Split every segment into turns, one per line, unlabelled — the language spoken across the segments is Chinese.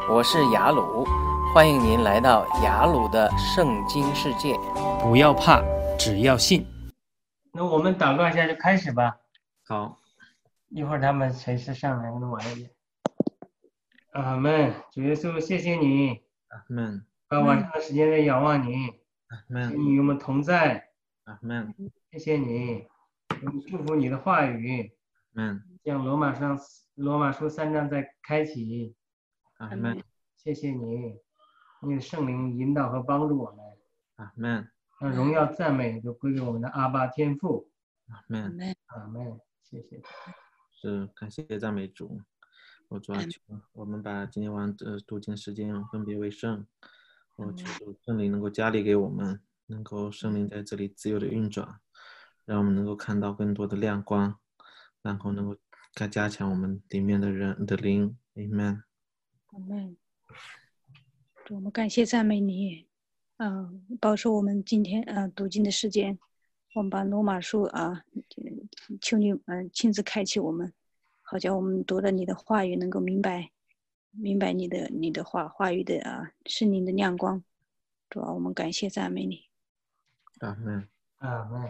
我是雅鲁，欢迎您来到雅鲁的圣经世界。
不要怕，只要信。
那我们祷告一下就开始吧。
好，
一会儿他们随时上来弄完一点。阿们，主耶稣，谢谢你，
阿门，
把晚上的时间在仰望你，
阿
谢谢
门，
你与我们同在，
阿门，
谢谢你，我们祝福你的话语，
阿门，
像罗马书3章在开启，
阿门，
谢谢你，你的圣灵引导和帮助我们，
阿门，
让荣耀赞美都归给我们的阿爸天父。
阿门。
阿们，谢谢。
是感谢赞美主。我主要求我们把今天晚上的读经时间分别为圣。我求主圣灵能够加力给我们，能够圣灵在这里自由的运转，让我们能够看到更多的亮光，然后能够加强我们里面的人的灵。Amen。
阿门。主，我们感谢赞美你，保守我们今天读经的时间。我们把罗马书求你亲自开启我们，好叫我们读了你的话语能够明白你的话语的圣灵的亮光。主啊，我们感谢赞美你。
阿门。
阿们。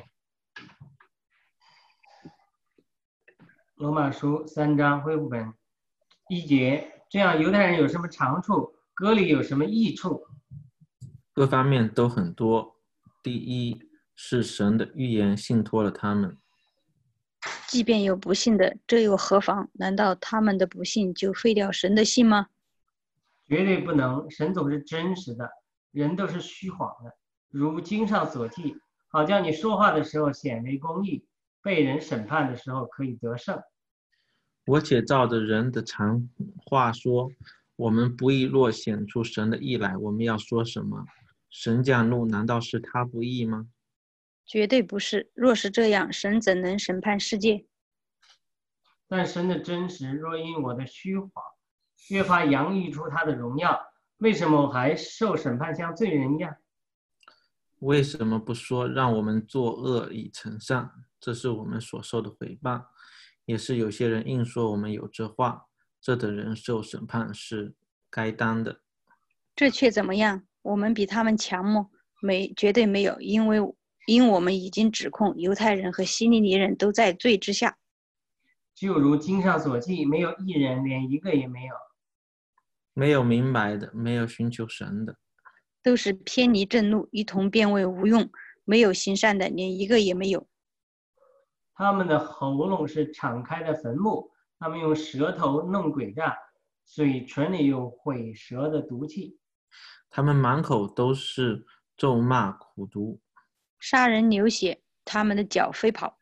罗马书3章恢复本1节，这样犹太人有什么长处，割礼有什么益处？
各方面都很多。第一是神的预言信托了他们。
即便有不信的，这又何妨？难道他们的不信就废掉神的信吗？
绝对不能，神总是真实的，人都是虚谎的。如经上所记，好叫你说话的时候显为公义，被人审判的时候可以得胜。
我且照着人的常话说，我们不义若显出神的义来，我们要说什么？神降怒，难道是他不义吗？
绝对不是。若是这样，神怎能审判世界？
但神的真实若因我的虚谎，越发洋溢出他的荣耀，为什么我还受审判像罪人一样？
为什么不说让我们作恶以成善？这是我们所受的毁谤，也是有些人硬说我们有这话，这等人受审判是该当的。
这却怎么样？我们比他们强吗？绝对没有，因我们已经指控犹太人和希利尼人都在罪之下。
就如经上所记，没有一人，连一个也没有。
没有明白的，没有寻求神的，
都是偏离正路，一同变为无用。没有行善的，连一个也没有。
他们的喉咙是敞开的坟墓，他们用舌头弄诡诈，嘴唇里有毁舌的毒气。
他们满口都是咒骂苦毒，
杀人流血，他们的脚飞跑。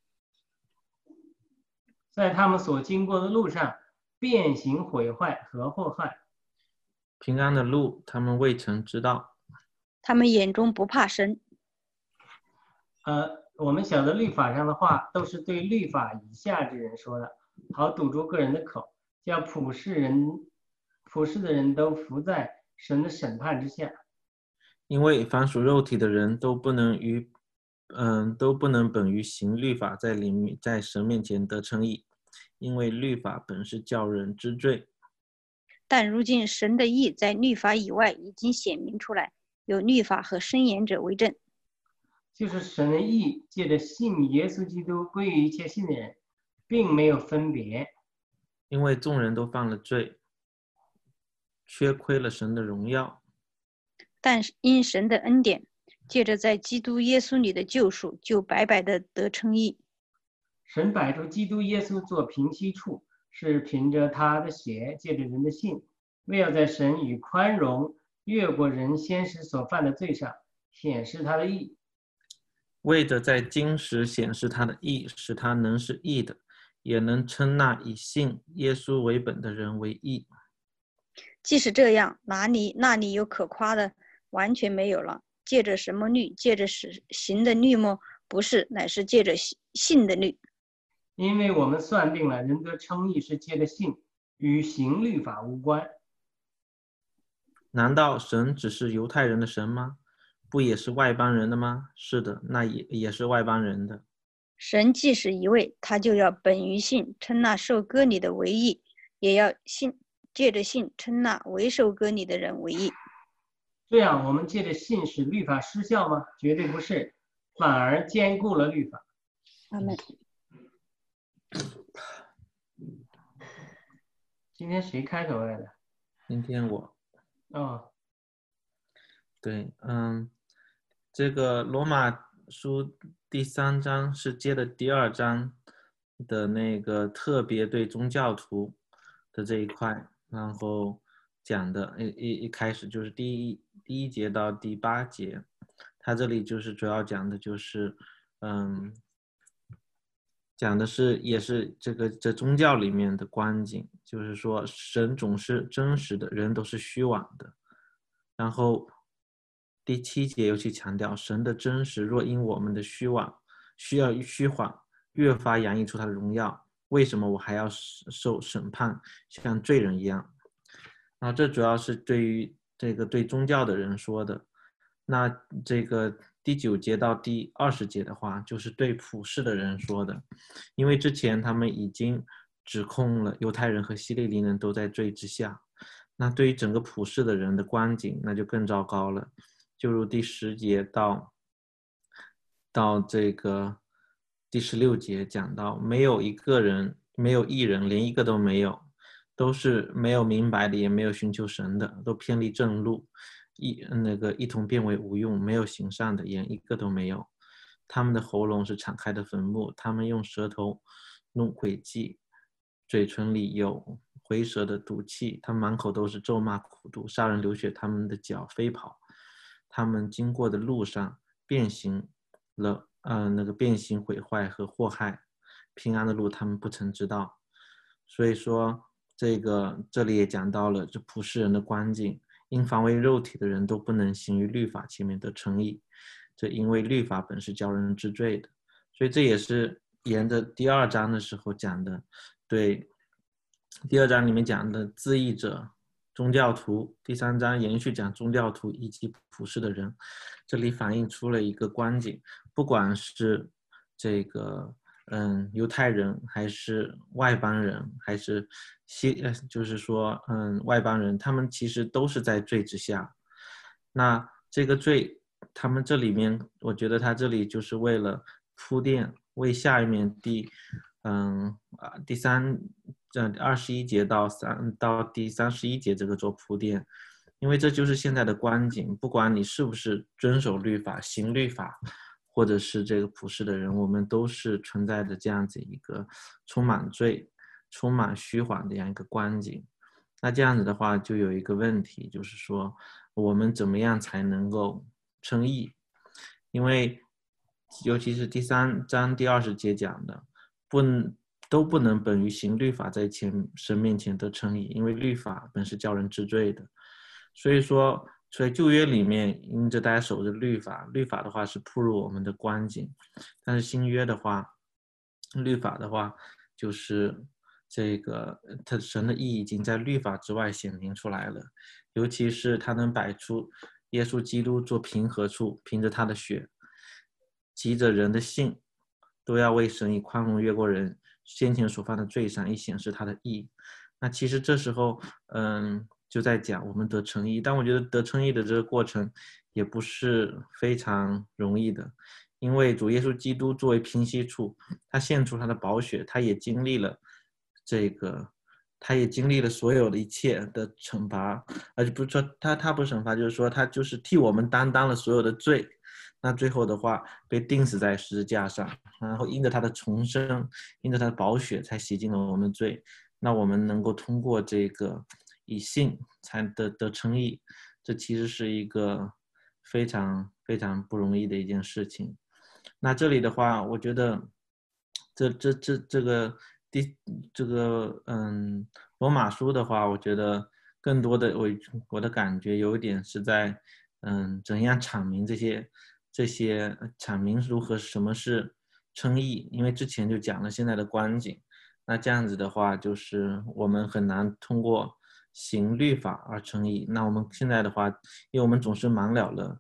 在他们所经过的路上，变形毁坏和祸害。
平安的路他们未曾知道。
他们眼中不怕神。
我们晓得律法上的话都是对律法以下之人说的，好堵住个人的口，叫普世的人都服在神的审判之下。
因为凡属肉体的人都不能本于行律法在神面前得称义，因为律法本是叫人知罪。
但如今神的义在律法以外已经显明出来，有律法和申言者为证。
就是神的义借着信耶稣基督归于一切信的人，并没有分别。
因为众人都犯了罪，缺亏了神的荣耀。
但因神的恩典，借着在基督耶稣里的救赎，就白白的得称义。
神摆出基督耶稣做平息处，是凭着他的血，借着人的信，为要在神与宽容越过人先时所犯的罪上显示他的义，
为着在今时显示他的义，使他能是义的，也能称那以信耶稣为本的人为义。
即使这样，那里有可夸的？完全没有了。借着什么律？借着行的律吗？不是，乃是借着信的律。
因为我们算定了，人得称义是借着信，与行律法无关。
难道神只是犹太人的神吗？不也是外邦人的吗？是的，那也是外邦人的。
神既是一位，他就要本于信，称那受割礼的为义，也要信借着信称那为首割礼的人为义。
这样，我们借着信使律法失效吗？绝对不是，反而兼顾了律法。
阿们。
今天谁开头来的？
今天我。
哦，
对，这个罗马书第3章是接的第2章的那个特别对宗教徒的这一块，然后讲的一开始就是第一节到第8节，他这里就是主要讲的就是讲的是也是这宗教里面的光景，就是说神总是真实的，人都是虚妄的。然后第7节尤其强调神的真实若因我们的虚妄越发洋溢出他的荣耀，为什么我还要受审判，像罪人一样？然后这主要是对于这个对宗教的人说的。那这个第9节到第20节的话，就是对普世的人说的，因为之前他们已经指控了犹太人和希利尼人都在罪之下。那对于整个普世的人的光景，那就更糟糕了。就如第10节到这个第16节讲到，没有一义人，连一个都没有，都是没有明白的，也没有寻求神的，都偏离正路，一同变为无用，没有行善的，连一个都没有。他们的喉咙是敞开的坟墓，他们用舌头弄诡计，嘴唇里有回舌的毒气，他们满口都是咒骂苦毒，杀人流血，他们的脚飞跑，他们经过的路上变形毁坏和祸害，平安的路他们不曾知道。所以说这里也讲到了这普世人的光景，因防卫肉体的人都不能行于律法前面得称义，这因为律法本是叫人知罪的。所以这也是沿着第2章的时候讲的，对第2章里面讲的自义者宗教徒，第3章延续讲宗教徒以及普世的人，这里反映出了一个光景，不管是这个犹太人还是外邦人，还是就是说外邦人，他们其实都是在罪之下。那这个罪，他们这里面，我觉得他这里就是为了铺垫，为下面第21节到第31节这个做铺垫，因为这就是现在的光景，不管你是不是遵守律法、行律法，或者是这个普世的人，我们都是存在着这样子一个充满罪、充满虚幻的这样一个光景。那这样子的话，就有一个问题，就是说我们怎么样才能够称义？因为尤其是第3章第20节讲的，都不能本于行律法在神面前得称义，因为律法本是叫人知罪的。所以说在旧约里面，因着大家守着律法的话是铺入我们的光景，但是新约的话，律法的话就是这个他神的意义已经在律法之外显明出来了，尤其是他能摆出耶稣基督做平和处，凭着他的血，藉着人的信，都要为神以宽容越过人先前所犯的罪上，以显示他的义。那其实这时候就在讲我们得称义，但我觉得得称义的这个过程也不是非常容易的，因为主耶稣基督作为平息处，他献出他的宝血，他也经历了所有的一切的惩罚，而且不是说他不是惩罚，就是说他就是替我们担当了所有的罪。那最后的话被钉死在十字架上，然后因着他的重生，因着他的宝血才洗净了我们的罪。那我们能够通过这个以信才得称义，这其实是一个非常非常不容易的一件事情。那这里的话，我觉得罗马书的话，我觉得更多的我的感觉有一点是在怎样阐明这些阐明如何什么是称义，因为之前就讲了现在的光景。那这样子的话，就是我们很难通过行律法而称义。那我们现在的话，因为我们总是忘了了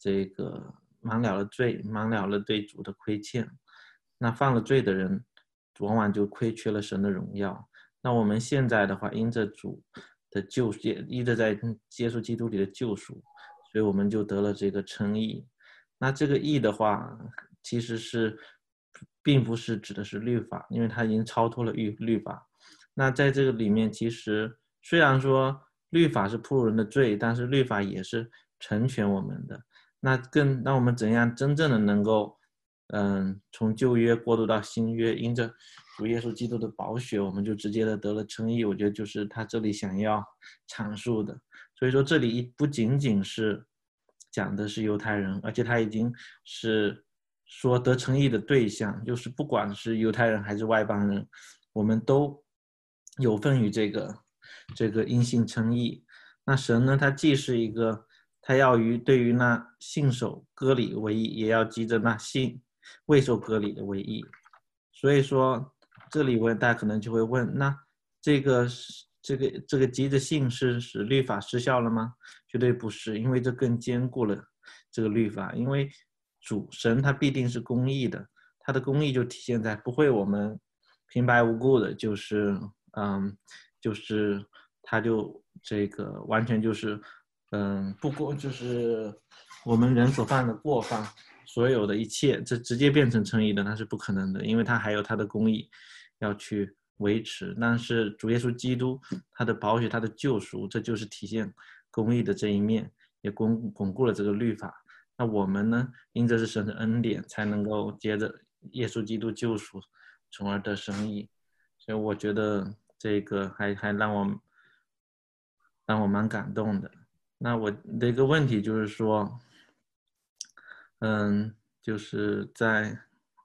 罪，忘了了对主的亏欠。那犯了罪的人，往往就亏缺了神的荣耀。那我们现在的话，因着主的救赎，依着在耶稣基督里的救赎，所以我们就得了这个称义。那这个义的话，其实并不是指的是律法，因为它已经超脱了律法。那在这个里面，其实虽然说律法是铺路人的罪，但是律法也是成全我们的。那我们怎样真正的能够从旧约过渡到新约，因着主耶稣基督的宝血，我们就直接的得了称义。我觉得就是他这里想要阐述的。所以说这里不仅仅是讲的是犹太人，而且他已经是说得称义的对象，就是不管是犹太人还是外邦人，我们都有份于这个因信称义。那神呢，他既是一个，他要对于那信守割礼为义，也要记着那信未受割礼的为义。所以说这里大家可能就会问，那这个记着信是使律法失效了吗？绝对不是，因为这更坚固了这个律法。因为神他必定是公义的，他的公义就体现在不会我们平白无故的就是他就这个完全就是不过就是我们人所犯的过犯，所有的一切这直接变成称义的，那是不可能的，因为他还有他的公义要去维持。但是主耶稣基督他的宝血，他的救赎，这就是体现公义的这一面，也巩固了这个律法。那我们呢，因着是神的恩典，才能够接着耶稣基督救赎，从而得生义。所以我觉得这个还让我蛮感动的。那我的一个问题就是说，就是在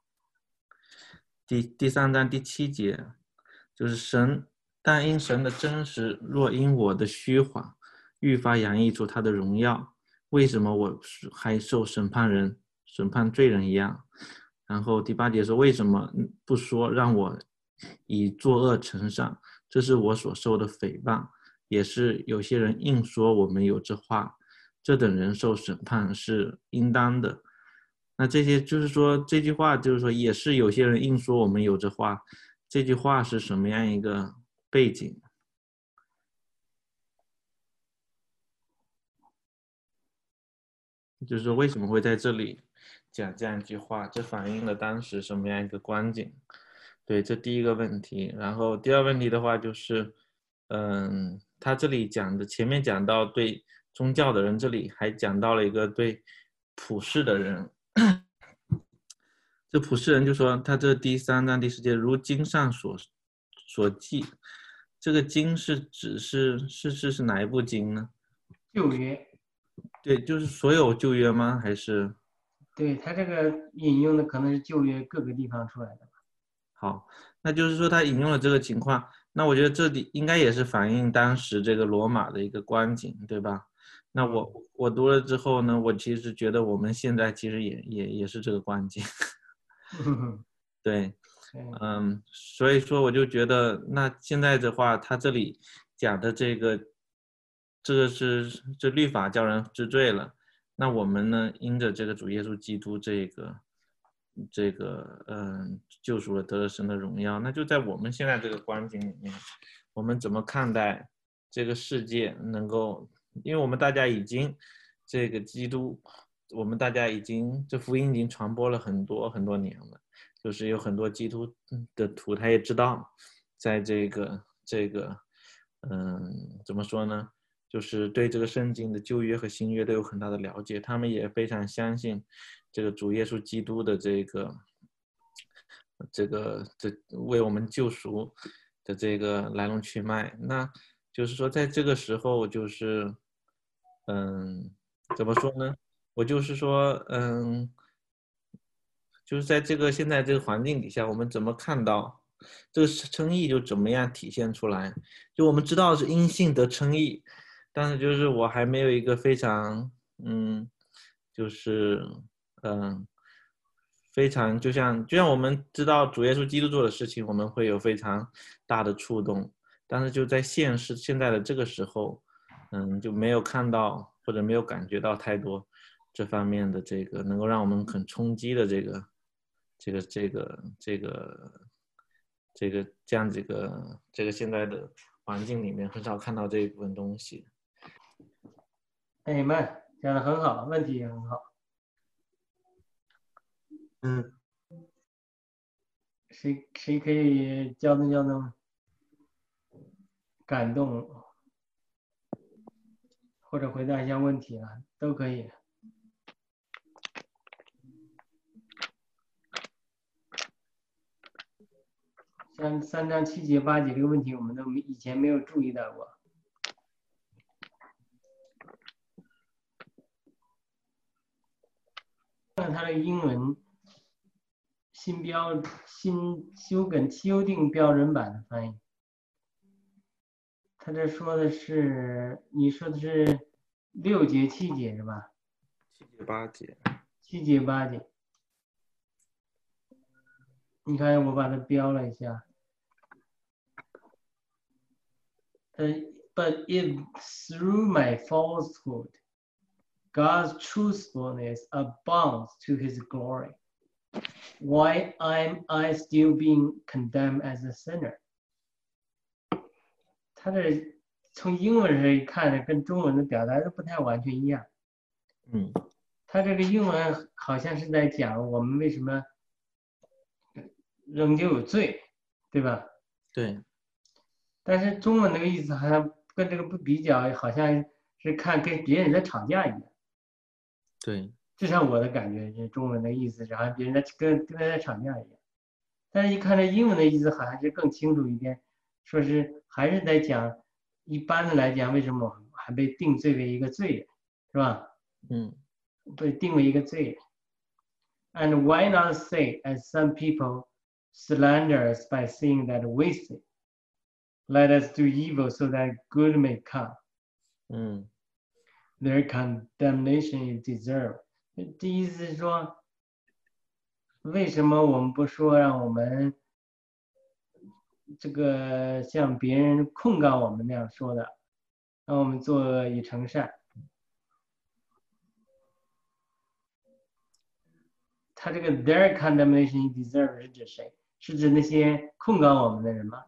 第3章第7节，就是但因神的真实，若因我的虚谎，愈发洋溢出他的荣耀，为什么我还受审判罪人一样？然后第8节说，为什么不说让我以作恶呈上？这是我所受的诽谤，也是有些人硬说我们有这话，这等人受审判是应当的。那这些就是说，这句话就是说，也是有些人硬说我们有这话，这句话是什么样一个背景？就是说为什么会在这里讲这样一句话？这反映了当时什么样一个光景？对，这第一个问题。然后第二问题的话就是，他这里前面讲到对宗教的人，这里还讲到了一个对普世的人。这普世人就说，他这第3章第10节，如经上所记，这个经是指是哪一部经呢？
旧约。
对，就是所有旧约吗？还是？
对，他这个引用的可能是旧约各个地方出来的。
好，那就是说他引用了这个情况，那我觉得这里应该也是反映当时这个罗马的一个光景，对吧？那我读了之后呢，我其实觉得我们现在其实也是这个光景。对，所以说我就觉得，那现在的话，他这里讲的这个律法叫人知罪了，那我们呢，因着这个主耶稣基督救赎了，得了神的荣耀，那就在我们现在这个光景里面，我们怎么看待这个世界能够，因为我们大家已经这个基督。我们大家这福音已经传播了很多很多年了，就是有很多基督的徒，他也知道，在这个怎么说呢？就是对这个圣经的旧约和新约都有很大的了解，他们也非常相信这个主耶稣基督的这为我们救赎的这个来龙去脉。那就是说，在这个时候，就是怎么说呢？我就是说，就是在现在这个环境底下，我们怎么看到这个称义就怎么样体现出来？就我们知道是因信得称义，但是就是我还没有一个非常就是非常就像我们知道主耶稣基督做的事情，我们会有非常大的触动，但是就在现在的这个时候，就没有看到或者没有感觉到太多这方面的这个能够让我们很冲击的这样这个现在的环境里面很少看到这一部分东西。
哎们讲的很好，问题也很好。谁可以交通感动，或者回答一下问题啊，都可以。像3章7节8节这个问题，我们都以前没有注意到过。看它的英文新修订标准版的翻译，他这说的是，你说的是6节7节是吧
7节8节。
7节8节，你看我把它标了一下。But if through my falsehood, God's truthfulness abounds to His glory, why am I still being condemned as a sinner? 他这从英文上一看呢，跟中文的表达都不太完全一样。他这个英文好像是在讲我们为什么仍旧有罪，对吧？
对。
但是中文那个意思好像跟这个不比较，好像是看跟别人在吵架一样。
对。
至少我的感觉是中文的意思是好像别人在跟他在吵架一样。但是一看这英文的意思好像是更清楚一点，说是还是在讲一般的来讲，为什么还被定罪为一个罪人，是吧？被定为一个罪人。And why not say, as some people slander us by saying that we sin, let us do evil so that good may come. Their condemnation is deserved. 这意思是说，为什么我们不说让我们这个像别人控告我们那样说的，让我们作恶以成善？他这个 their condemnation is deserved 是指谁？是指那些控告我们的人吗？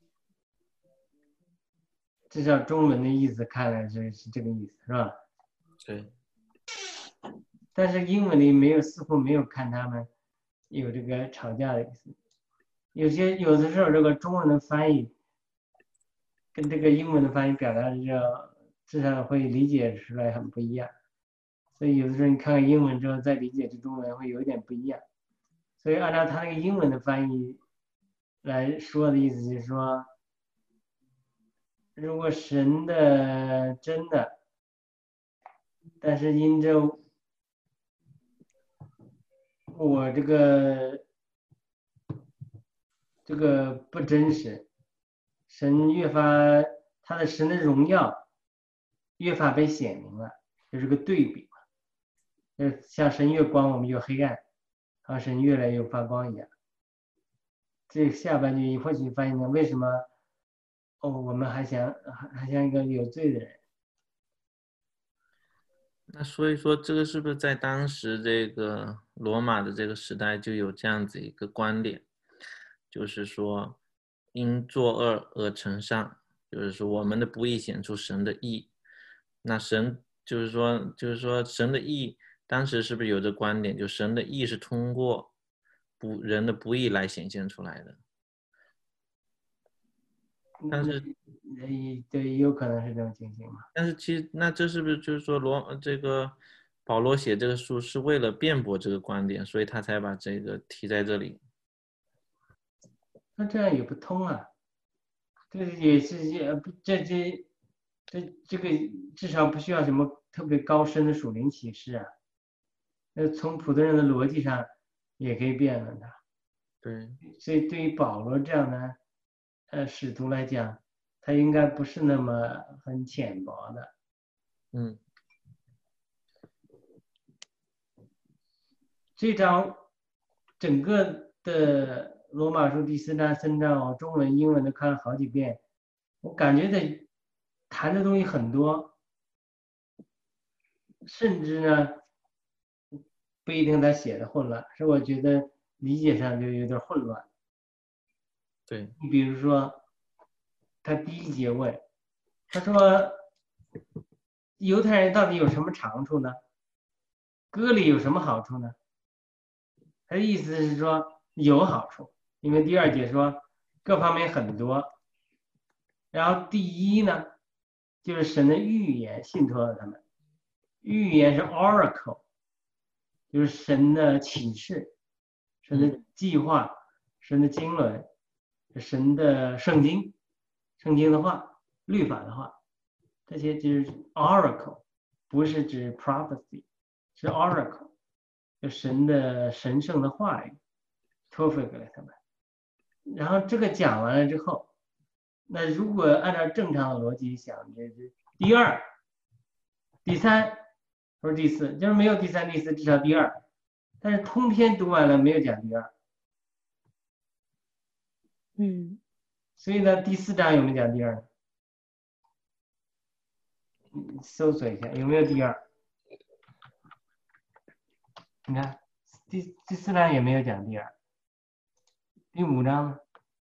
至少中文的意思看来是这个意思，是吧？
对。
但是英文里似乎没有看他们有这个吵架的意思。有的时候这个中文的翻译跟这个英文的翻译表达的至少会理解出来很不一样。所以有的时候你看看英文之后再理解这中文会有点不一样。所以按照他那个英文的翻译来说的意思就是说，如果神的真的，但是因着我这个不真实，神越发他的神的荣耀越发被显明了，就是个对比嘛。像神越光，我们越黑暗，好像神越来越发光一样。这下半句或许发现了为什么我们还像一个有罪的人。
那所以说，这个是不是在当时这个罗马的这个时代就有这样子一个观点，就是说，因作恶而成善，就是说我们的不义显出神的义。那神就是说神的义，当时是不是有这观点，就神的义是通过人的不义来显现出来的？但是
对，有可能是这种情形嘛。
但是其实那这是不是就是说这个保罗写这个书是为了辩驳这个观点，所以他才把这个提在这里？
那这样也不通啊。这也是这个至少不需要什么特别高深的属灵启示啊。从普通人的逻辑上也可以辩论它。
对。
所以对于保罗这样的使徒来讲，他应该不是那么很浅薄的。这章整个的罗马书第4章3章，我中文英文都看了好几遍，我感觉的谈的东西很多，甚至呢不一定他写的混乱，是我觉得理解上就有点混乱。
对。
你比如说他第一节问，他说犹太人到底有什么长处呢？割礼有什么好处呢？他的意思是说有好处，因为第二节说各方面很多。然后第一呢，就是神的预言信托了他们。预言是 oracle， 就是神的启示、神的计划、神的经纶、神的圣经、圣经的话、律法的话，这些就是 oracle， 不是指 prophecy， 是 oracle， 就神的神圣的话语托付给了他们。然后这个讲完了之后，那如果按照正常的逻辑想，这是第二、第三或者第四，就是没有第三、第四，至少第二。但是通篇读完了没有讲第二，所以呢，第4章有没有讲第二？搜索一下有没有第二？你看第4章也没有讲第二，第5章呢？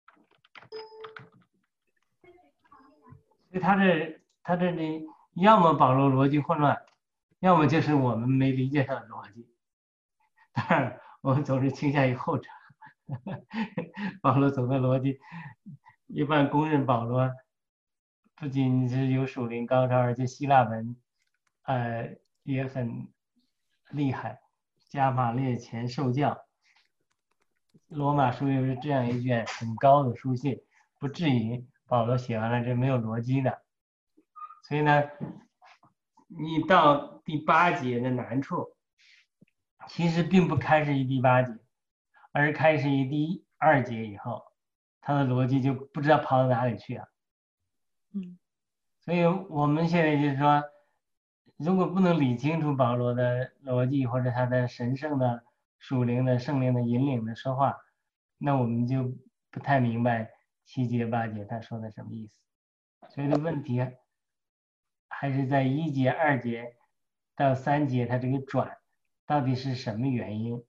所以他这里要么保罗逻辑混乱，要么就是我们没理解他的逻辑。当然，我们总是倾向于后者。保罗总的逻辑，一般公认保罗不仅是有属灵高超，而且希腊文，也很厉害。加马列前受教，罗马书又是这样一卷很高的书信，不至于保罗写完了这没有逻辑的。所以呢，你到第8节的难处，其实并不开始于第8节，而是开始于第2节以后，他的逻辑就不知道跑到哪里去了。所以我们现在就是说，如果不能理清楚保罗的逻辑或者他的神圣的属灵的圣灵的引领的说话，那我们就不太明白7节8节他说的什么意思。所以的问题还是在1节2节到3节他这个转到底是什么原因。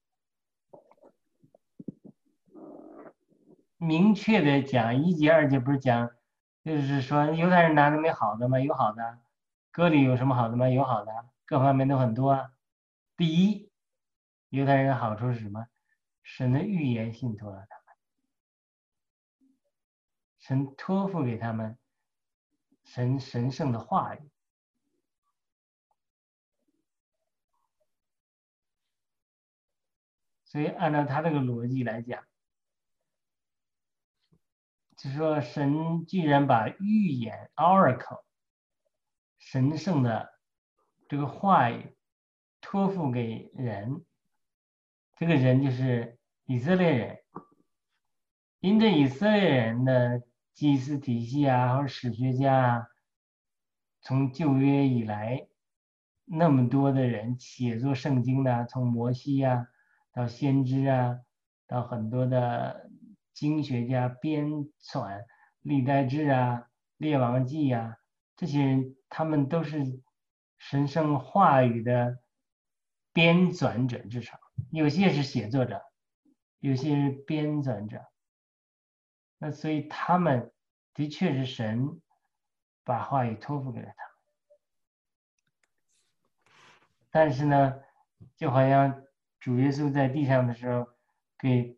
明确的讲1节2节不是讲就是说犹太人哪里没好的吗？有好的。割礼有什么好的吗？有好的，各方面都很多啊。第一，犹太人的好处是什么？神的预言信托了他们，神托付给他们神圣的话语。所以按照他这个逻辑来讲，就是说神既然把预言 oracle 神圣的这个话语托付给人，这个人就是以色列人。因着以色列人的祭司体系啊，或者史学家啊，从旧约以来那么多的人写作圣经的，从摩西啊到先知啊，到很多的经学家编纂历代志啊、列王记啊，这些人他们都是神圣话语的编纂者，至少有些是写作者，有些是编纂者。那所以他们的确是神把话语托付给了他们。但是呢，就好像主耶稣在地上的时候给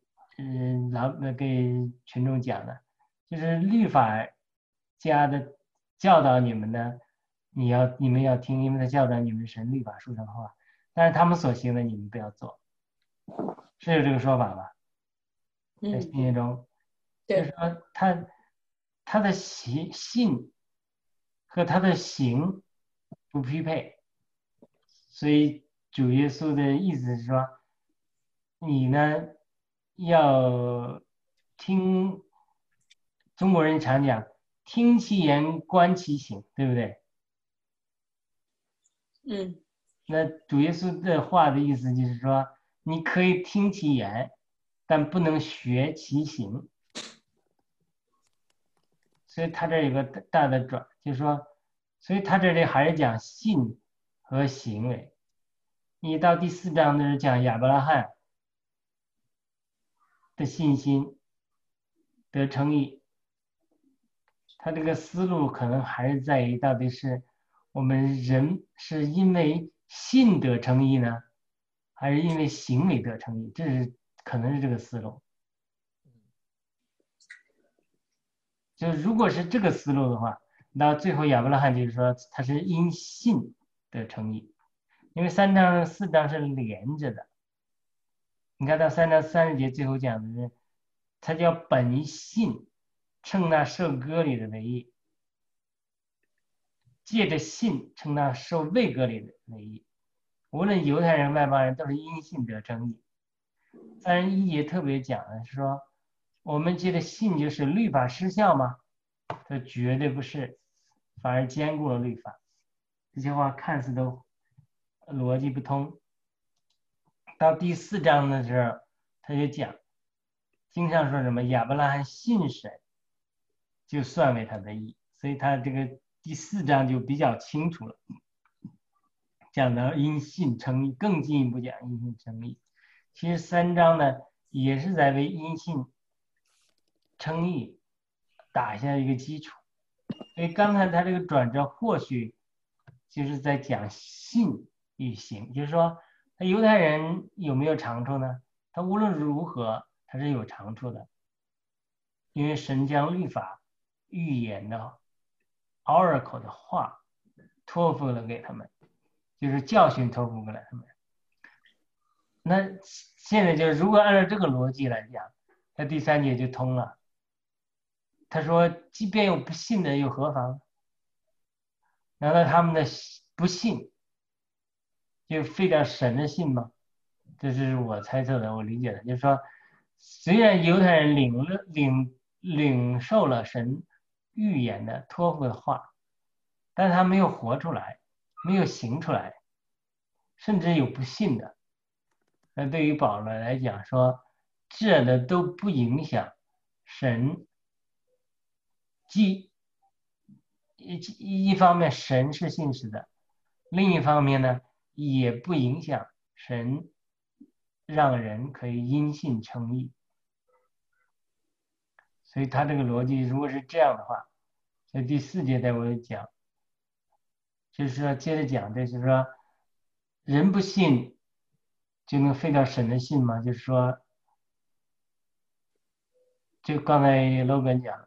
群众讲的，就是律法家的教导你们呢，你们要听，因为他教导你们神律法书上的话，但是他们所行的你们不要做，是有这个说法吧？在信息中，就是说他的信和他的行不匹配，所以主耶稣的意思是说，你呢要听，中国人常讲听其言观其行，对不对？那主耶稣的话的意思就是说，你可以听其言，但不能学其行。所以他这有个大的转，就是说，所以他这里还是讲信和行为。你到第4章的是讲亚伯拉罕的信心得称义， 他这个思路可能还是在于到底是我们人是因为信得称义呢，还是因为行为得称义？这是可能是这个思路。就如果是这个思路的话，到最后亚伯拉罕就是说他是因信得称义，因为3章4章是连着的。你看到3章30节最后讲的是，他叫本信称那受割礼的为义，借着信称那受未割礼的为义。无论犹太人外邦人都是因信得称义。31节特别讲的是说，我们借着信就是律法失效吗？它绝对不是，反而兼顾了律法。这些话看似都逻辑不通。到第4章的时候，他就讲，经上说什么亚伯拉罕信神，就算为他的义，所以他这个第4章就比较清楚了，讲到因信称义，更进一步讲因信称义。其实3章呢，也是在为因信称义打下一个基础。所以刚才他这个转折或许就是在讲信与行，就是说他犹太人有没有长处呢？他无论如何他是有长处的，因为神将律法预言的 oracle 的话托付了给他们，就是教训托付给了他们。那现在就是如果按照这个逻辑来讲，那第3节就通了。他说即便有不信的又何妨？难道他们的不信就废掉神的信吗？这是我猜测的，我理解的，就是说虽然犹太人领受了神预言的托付的话，但是他没有活出来，没有行出来，甚至有不信的。那对于保罗来讲说，这的都不影响神一方面神是信实的，另一方面呢也不影响神让人可以因信称义。所以他这个逻辑如果是这样的话，所以第4节在我讲，就是说接着讲，就是说人不信就能废掉神的信吗？就是说就刚才Logan讲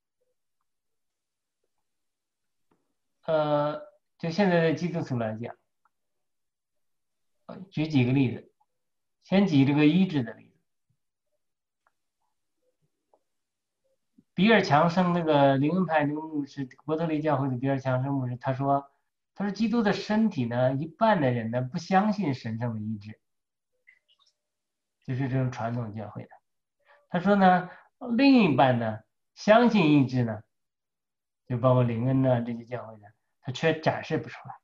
就现在的基督徒来讲，举几个例子，先举这个医治的例子。比尔强生那个灵恩派那个牧师，伯特利教会的比尔强生牧师，他说基督的身体呢，一半的人呢不相信神圣的医治，就是这种传统教会的。他说呢，另一半呢相信医治呢，就包括灵恩呢这些教会的，他却展示不出来，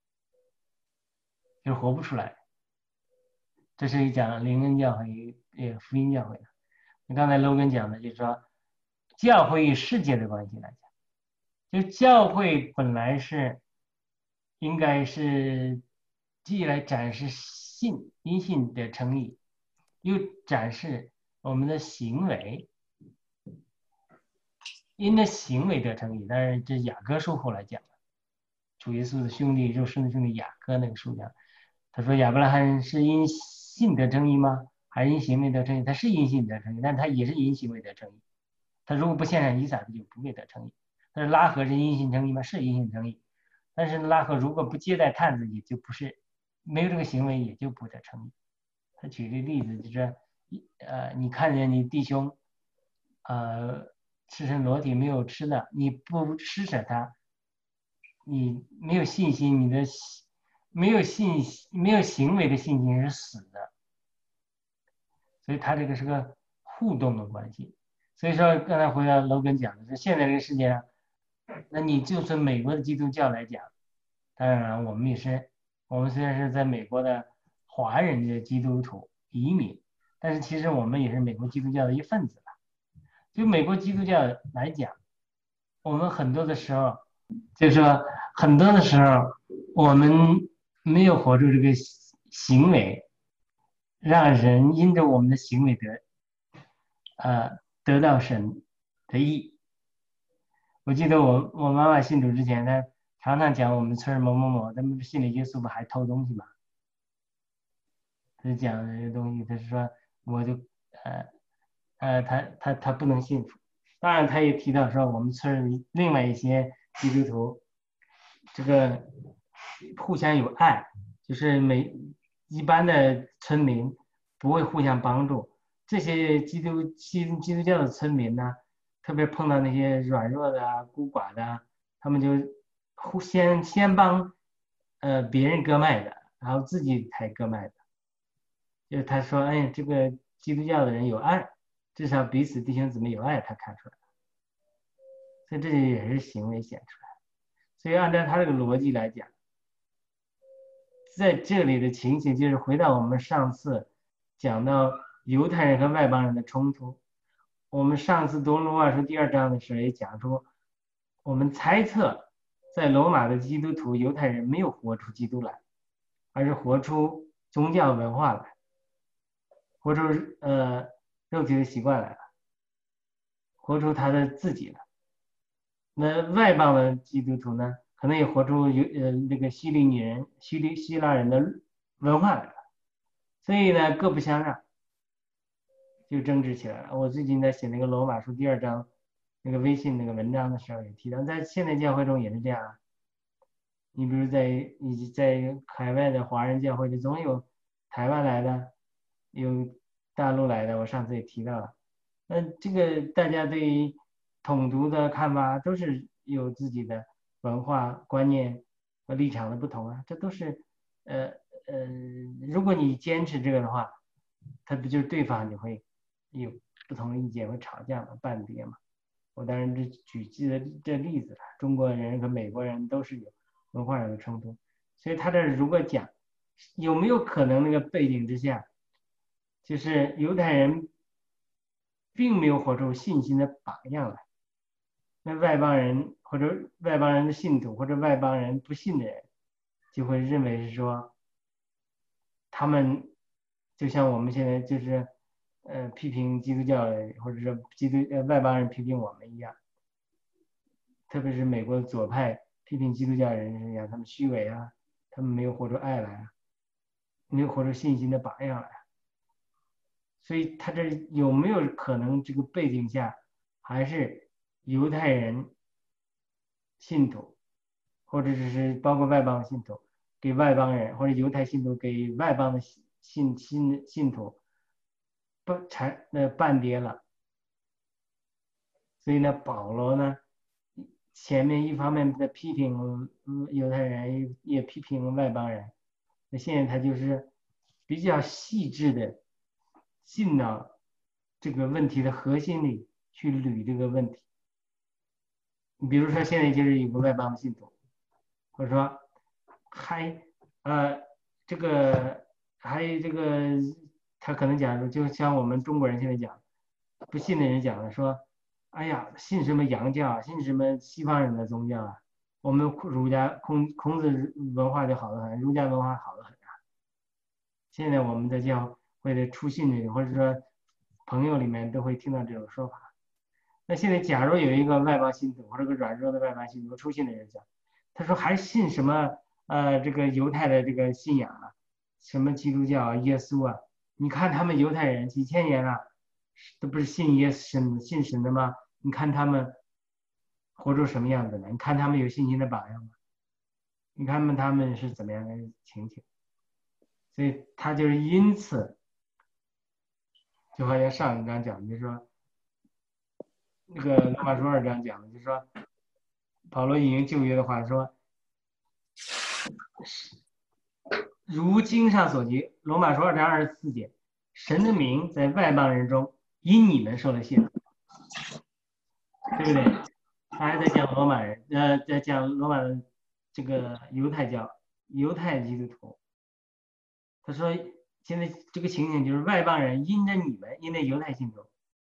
就活不出来。这是讲灵恩教会福音教会的。你刚才Logan讲的就是说教会与世界的关系来讲，就教会本来是应该是既来展示因信的称义，又展示我们的行为，因的行为得称义。但是这雅各书后来讲的，主耶稣的兄弟肉身的兄弟雅各那个书讲，他说亚伯拉罕是因信得称义吗？还是因行为得称义？他是因信得称义，但他也是因行为得称义。他如果不献上以撒，他就不会得称义。但是拉合是因信称义吗？是因信称义。但是拉合如果不接待探子，也就不是没有这个行为，也就不得称义。他举的例子就是你看见你弟兄赤身裸体没有吃的，你不施舍他，你没有信心，你的没有行为的信心是死的。所以他这个是个互动的关系。所以说刚才回到Logan讲的是，现在这个世界上，那你就从美国的基督教来讲，当然我们虽然是在美国的华人的基督徒移民，但是其实我们也是美国基督教的一份子了。就美国基督教来讲，我们很多的时候，就是说很多的时候我们没有活出这个行为，让人因着我们的行为得到神的义。 我记得我妈妈信主之前，她常常讲我们村某某某，他们信了耶稣吧，还偷东西嘛。他就讲这些东西，他是说我就他不能信主。当然，他也提到说我们村另外一些基督徒，这个互相有爱，就是一般的村民不会互相帮助。这些基督教的村民呢，特别碰到那些软弱的啊、孤寡的啊，他们就先帮别人割麦的，然后自己才割麦的。就是他说，哎，这个基督教的人有爱，至少彼此弟兄姊妹有爱，他看出来了。所以这也是行为显出来。所以按照他这个逻辑来讲，在这里的情形就是回到我们上次讲到犹太人和外邦人的冲突。我们上次读罗马书第2章的时候也讲出，我们猜测在罗马的基督徒犹太人没有活出基督来，而是活出宗教文化来，活出肉体的习惯来了，活出他的自己来。那外邦的基督徒呢，可能也活出那个希腊人的文化来了，所以呢各不相让，就争执起来了。我最近在写那个罗马书第2章那个微信那个文章的时候也提到，在现代教会中也是这样啊。你比如在海外的华人教会里，总有台湾来的，有大陆来的，我上次也提到了。这个大家对于统独的看法都是有自己的文化观念和立场的不同啊，这都是如果你坚持这个的话，他不就是对方你会有不同的意见，会吵架嘛，半跌嘛。我当然举这例子了，中国人和美国人都是有文化上的冲突，所以他这如果讲有没有可能那个背景之下，就是犹太人并没有活出信心的榜样来，那外邦人或者外邦人的信徒或者外邦人不信的人，就会认为是说，他们就像我们现在就是批评基督教人，或者说外邦人批评我们一样，特别是美国左派批评基督教人一样，他们虚伪啊，他们没有活出爱来啊，没有活出信心的榜样来。所以他这有没有可能这个背景下还是犹太人信徒，或者是包括外邦信徒给外邦人，或者犹太信徒给外邦的信徒半跌了。所以呢，保罗呢前面一方面在批评犹太人，也批评外邦人，那现在他就是比较细致的进到这个问题的核心里去捋这个问题。你比如说现在就是有个外邦的信徒，或者说这个他可能讲说，就像我们中国人现在讲，不信的人讲的说，哎呀，信什么洋教啊，信什么西方人的宗教啊，我们儒家孔子文化就好得很，儒家文化好得很啊。现在我们的教会的出信的人，或者说朋友里面都会听到这种说法。那现在假如有一个外邦信徒或者个软弱的外邦信徒出信的人讲，他说还信什么这个犹太的这个信仰啊，什么基督教啊、耶稣啊，你看他们犹太人几千年了，都不是信神的吗？你看他们活出什么样子呢？你看他们有信心的榜样吗？你看他们是怎么样的情形？所以他就是因此，就好像上一章讲的，就是说那个罗马书2章讲的，就是说保罗引用旧约的话说，如经上所记，罗马书2章24节，神的名在外邦人中因你们受了信，对不对？他还在讲罗马人，在讲罗马的这个犹太基督徒。他说现在这个情形就是外邦人因着你们，因着犹太信徒，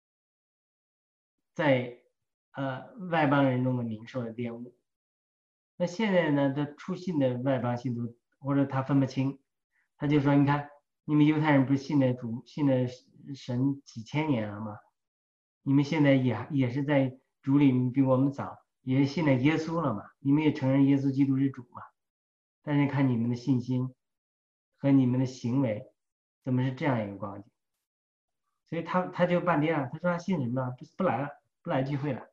在外邦人中的名受了玷污。那现在呢，他出信的外邦信徒，或者他分不清，他就说，你看你们犹太人不是信了主、信了神几千年了吗？你们现在也是在主里比我们早， 也信了耶稣了嘛，你们也承认耶稣基督是主嘛，但是看你们的信心和你们的行为怎么是这样一个光景。所以他就半跌了，他说他信什么不来了，不来聚会了。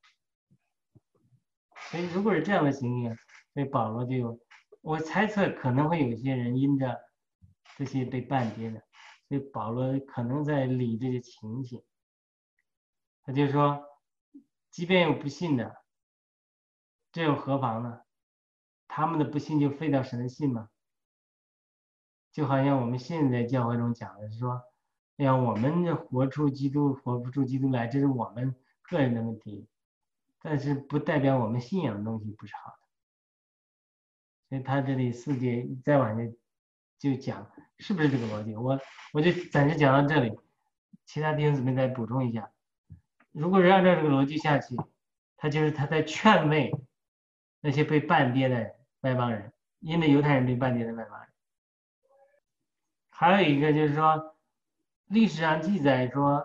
所以如果是这样的情形，所以保罗就，我猜测可能会有些人因着这些被半跌的，所以保罗可能在理这些情形。他就说，即便有不信的，这又何妨呢？他们的不信就废掉神的信吗？就好像我们现在教会中讲的是说，哎呀，我们这活出基督，活不出基督来，这是我们个人的问题，但是不代表我们信仰的东西不是好的。所以他这里4节再往下就讲，是不是这个逻辑？我就暂时讲到这里，其他弟兄姊妹再补充一下。如果是按照这个逻辑下去，他在劝慰那些被半跌的外邦人，因为犹太人被半跌的外邦人。还有一个就是说，历史上记载说，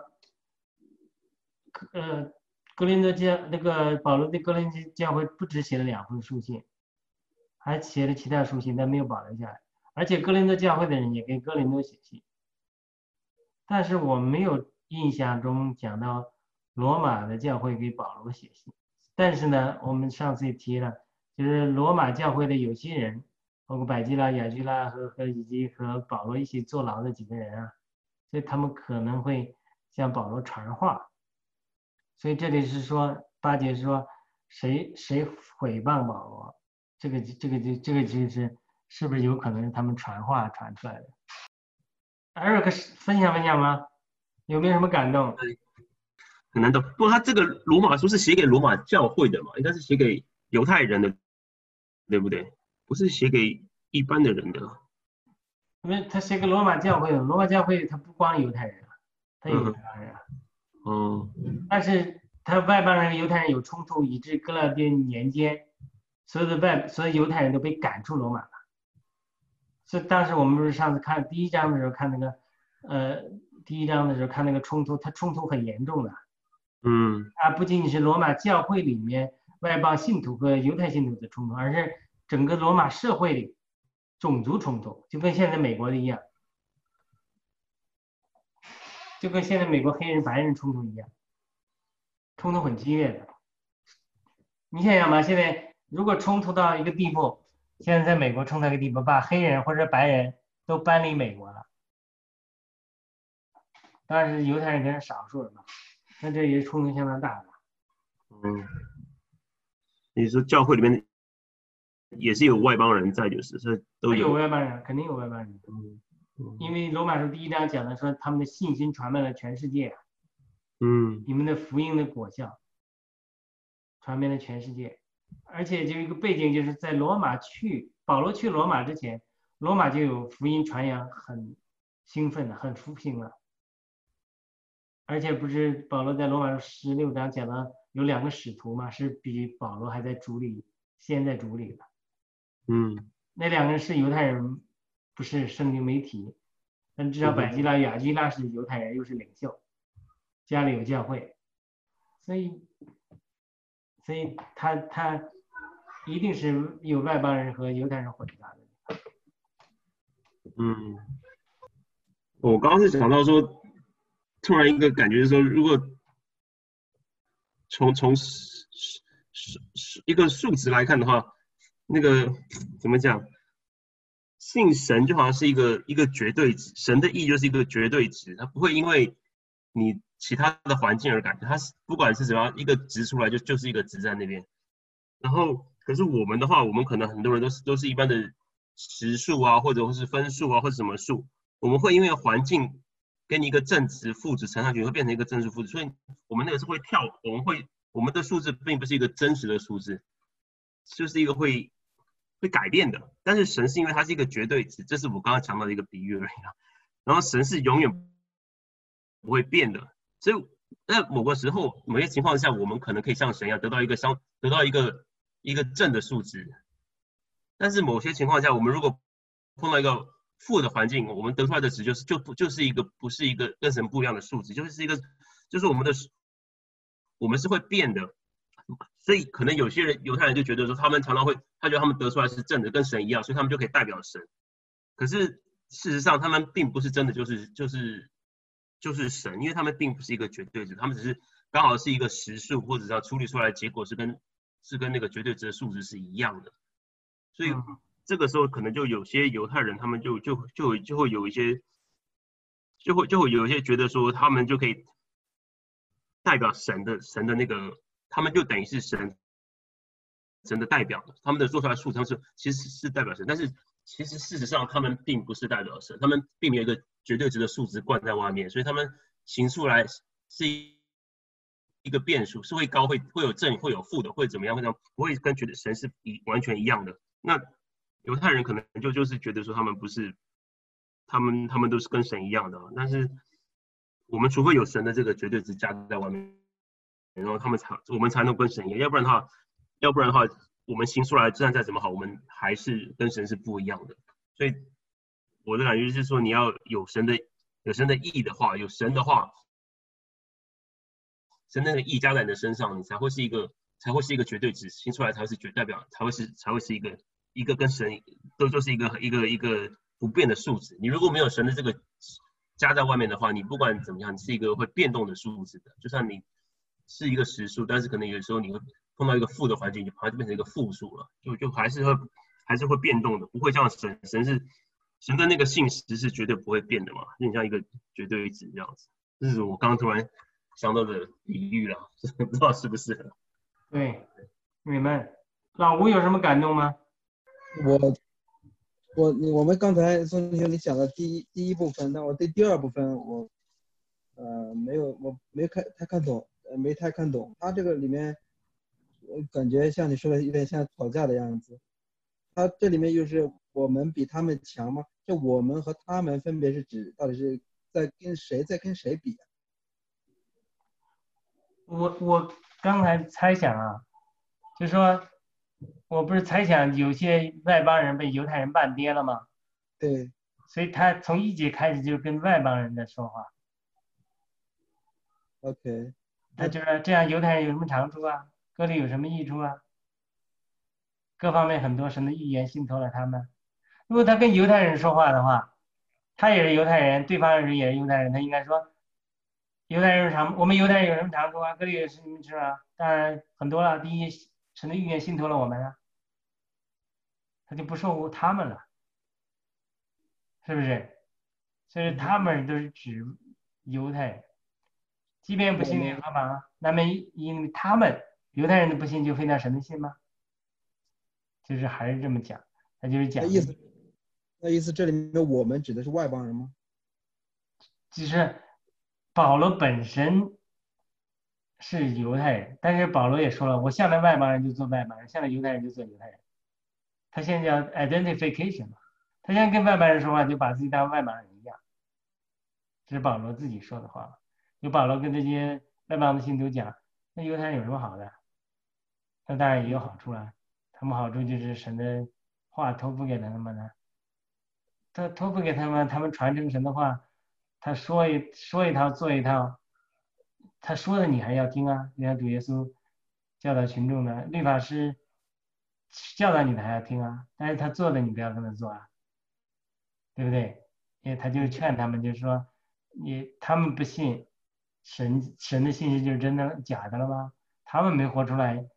格林多教那个保罗对格林多教会不只写了2封书信，还写了其他书信，但没有保留下来。而且格林多教会的人也给格林多写信，但是我没有印象中讲到罗马的教会给保罗写信。但是呢，我们上次也提了，就是罗马教会的有些人，包括百基拉、亚居拉以及和保罗一起坐牢的几个人啊，所以他们可能会向保罗传话。所以这里是说8节说谁毁谤保罗，这个就是不是有可能是他们传话传出来的？还有个分享吗？有没有什么感动？
很难懂。不过他这个罗马书是写给罗马教会的嘛，应该是写给犹太人的，对不对？不是写给一般的人的。
因为他写给罗马教会的，罗马教会他不光犹太人啊，他有外邦人啊。但是他外邦人和犹太人有冲突，以致哥拉丁年间，所有犹太人都被赶出罗马了。所以当时我们不是上次看第1章的时候看那个，第1章的时候看那个冲突，它冲突很严重的。它不仅仅是罗马教会里面外邦信徒和犹太信徒的冲突，而是整个罗马社会里种族冲突，就跟现在美国的一样，就跟现在美国黑人白人冲突一样，冲突很激烈的。你想想吧，现在如果冲突到一个地步，现在在美国冲突一个地步，把黑人或者白人都搬离美国了，当然是犹太人跟少数人嘛，那这也是冲突相当大的。
你说教会里面也是有外邦人在，就是所以都
有外邦人，肯定有外邦人。因为罗马书第1章讲的说他们的信心传遍了全世界。你们的福音的果效传遍了全世界。而且就一个背景，就是在保罗去罗马之前，罗马就有福音传扬很兴奋的，很复兴了。而且不是保罗在罗马书16章讲了有2个使徒嘛，是比保罗还在主里，先在主里的。那2个人是犹太人，不是圣经没提，但至少百基拉、亚基拉是犹太人，又是领袖，家里有教会，所以他一定是有外邦人和犹太人混杂的。
我刚刚是想到说，突然一个感觉是说，如果从一个数值来看的话，那个怎么讲？信神就好像是一个绝对值，神的意就是一个绝对值，它不会因为你其他的环境而改变，它不管是怎么样一个值出来就是一个值在那边。然后可是我们的话，我们可能很多人都是一般的时数啊，或者是分数啊，或者什么数，我们会因为环境跟一个正值负值乘上去，会变成一个正数负值，所以我们那个是会跳，我们的数字并不是一个真实的数字，就是一个会改变的。但是神是因为它是一个绝对值，这是我刚刚讲到的一个比喻而已。然后神是永远不会变的，所以在某个时候、某些情况下，我们可能可以像神一样得到一个正的数值。但是某些情况下，我们如果碰到一个负的环境，我们得出来的值不是一个跟神不一样的数值，就是我们是会变的。 所以可能有些人犹太人就觉得说，他们常常会，他觉得他们得出来是正的，跟神一样，所以他们就可以代表神。可是事实上，他们并不是真的就是神，因为他们并不是一个绝对值，他们只是刚好是一个实数，或者是要处理出来的结果是跟那个绝对值的数值是一样的。所以这个时候可能就有些犹太人，他们就会有一些，就会有一些觉得说，他们就可以代表神的那个，他们就等于是神的代表，他们的做出来的数字其实是代表神，但是其实事实上他们并不是代表神，他们并没有一个绝对值的数值灌在外面，所以他们行出来是一个变数，是会高会有正会有负的，会怎么样，会这样，不会跟觉得神是完全一样的。那犹太人可能就是觉得说他们不是，他们都是跟神一样的，但是我们除非有神的这个绝对值加在外面，然后我们才能跟神一样，要不然的话，我们行出来就算再怎么好，我们还是跟神是不一样的。所以我的感觉是说，你要有神的义的话，有神的话，神那个义加在你的身上，你才会是一个绝对值，行出来才会是代表，才会是一个跟神就是一个不变的数值。你如果没有神的这个加在外面的话，你不管怎么样，你是一个会变动的数字的。就算你是一个实数，但是可能有时候你会碰到一个负的环境，就好像就变成一个负数了，就还是会变动的，不会像神的那个性质是绝对不会变的嘛，就像一个绝对值这样子。这是我刚刚突然想到的比喻了，不知道是不是？
对，你们老吴有什么感动吗？
我们刚才宋兄你讲的第一部分，但我对第二部分我没太看懂，没太看懂。他这个里面，我感觉像你说的有点像吵架的样子。他这里面又是我们比他们强吗？这我们和他们分别是指到底是在跟谁比啊？
我刚才猜想啊，就说我不是猜想有些外邦人被犹太人半跌了吗？
对，
所以他从1节开始就跟外邦人在说话。
OK，
他就说这样犹太人有什么长处啊？割礼有什么益处啊？各方面很多神的预言浸透了他们。如果他跟犹太人说话的话，他也是犹太人，对方人也是犹太人，他应该说犹太人我们犹太人有什么长处啊？割礼也是你们吃啊，当然很多了。第一，神的预言浸透了我们啊，他就不受他们了，是不是？所以他们都是指犹太人，即便不信也何妨啊？那么因为他们犹太人的不信就非到神的信吗？就是还是这么讲，他就是讲
那意思这里面我们指的是外邦人吗？
就是保罗本身是犹太人，但是保罗也说了，我向着外邦人就做外邦人，向着犹太人就做犹太人。他现在叫 identification 嘛，他现在跟外邦人说话就把自己当外邦人一样，这是保罗自己说的话。就保罗跟这些外邦的信徒讲，那犹太人有什么好的？那当然也有好处了，他们好处就是神的话托付给他们了，他托付给他们，他们传承神的话，他说一套做一套，他说的你还要听啊。你看主耶稣教导群众的，律法师教导你的还要听啊，但是他做的你不要跟他做啊，对不对？因为他就劝他们，就是说他们不信神的信息就是真的假的了吗？他们没活出来，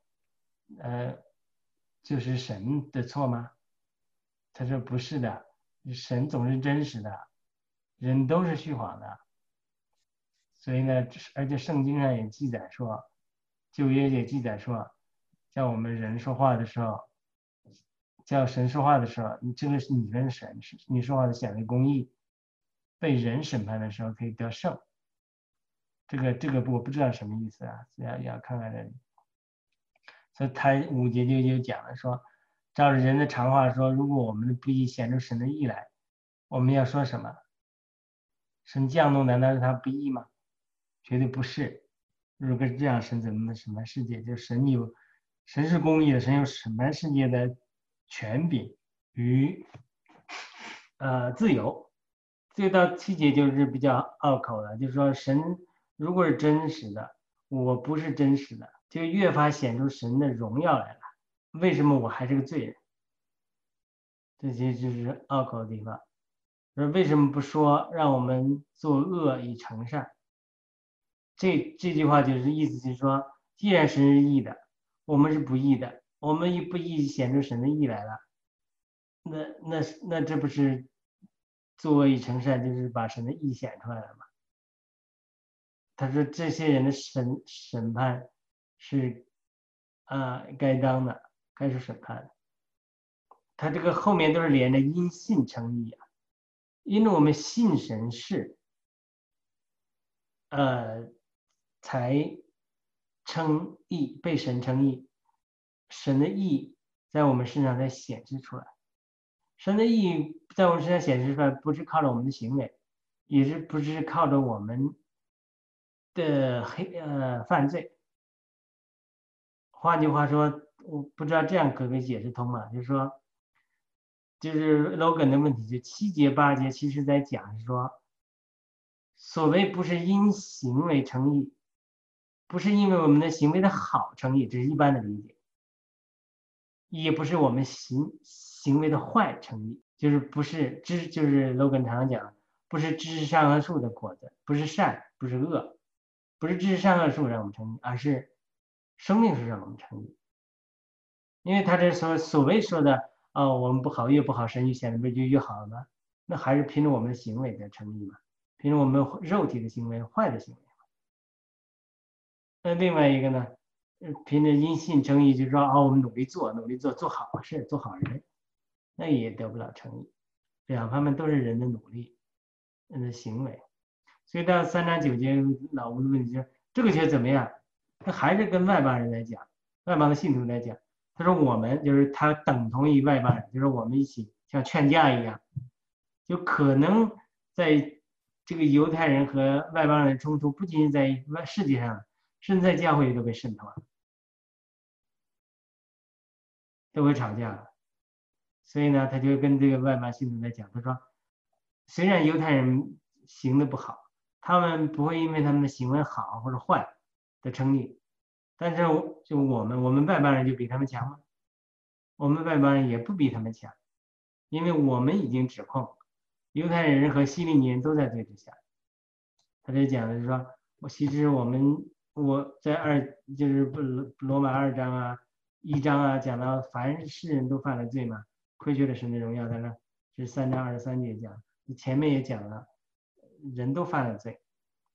就是神的错吗？他说不是的，神总是真实的，人都是虚谎的。所以呢，而且圣经上也记载说，旧约也记载说，叫我们人说话的时候，叫神说话的时候，这个是你跟神，你说话的显为公义，被人审判的时候可以得胜。这个我不知道什么意思啊，要看看这里。所以他5节就讲了说，照着人的常话说，如果我们的不义显出神的义来，我们要说什么？神降怒难道是他不义吗？绝对不是。如果这样，神怎么能审判世界？就神是公义的，神有审判世界的权柄与自由。这到7节就是比较拗口的，就是说神如果是真实的，我不是真实的， 就越发显出神的荣耀来了。为什么我还是个罪人？这些就是拗口的地方。为什么不说让我们作恶以成善？这句话就是意思就是说，既然神是义的，我们是不义的，我们一不义显出神的义来了，那这不是作恶以成善，就是把神的义显出来了吗？他说这些人的审判是该当的，该受审判的。他这个后面都是连着因信称义啊，因为我们信神是才称义，被神称义，神的义在我们身上才显示出来。神的义在我们身上显示出来，不是靠着我们的行为，也是不是靠着我们的犯罪。换句话说，我不知道这样可不可以解释通了，就是说，就是 Logan 的问题，就7节8节其实在讲是说，所谓不是因行为称义，不是因为我们的行为的好称义，这是一般的理解，也不是我们行为的坏称义，就是不是就是 Logan 常常讲，不是知识善恶树的果子，不是善，不是恶，不是知识善恶树让我们称义，而是生命树让我们称义。因为他这所谓说的我们不好，越不好，神就显得不就越好了吗？那还是凭着我们的行为的称义嘛，凭着我们肉体的行为，坏的行为。那另外一个呢，凭着因信称义，就是说我们努力做好事，做好人，那也得不了称义。两方面都是人的努力，人的行为。所以到3章9节，老吴的问题就是这个却怎么样？他还是跟外邦人来讲，外邦的信徒来讲，他说我们就是他等同于外邦人，就是我们一起像劝架一样，就可能在这个犹太人和外邦人的冲突，不仅仅在世界上，甚至在教会都被渗透了，都会吵架了。所以呢，他就跟这个外邦信徒来讲，他说，虽然犹太人行的不好，他们不会因为他们的行为好或者坏的称义，但是就我们外邦人就比他们强吗？我们外邦人也不比他们强，因为我们已经指控犹太人和希利尼人都在罪之下。他这讲的是说，其实我在就是罗马2章1章讲到凡世人都犯了罪嘛，亏缺了神的荣耀。当然是3章23节讲，前面也讲了，人都犯了罪，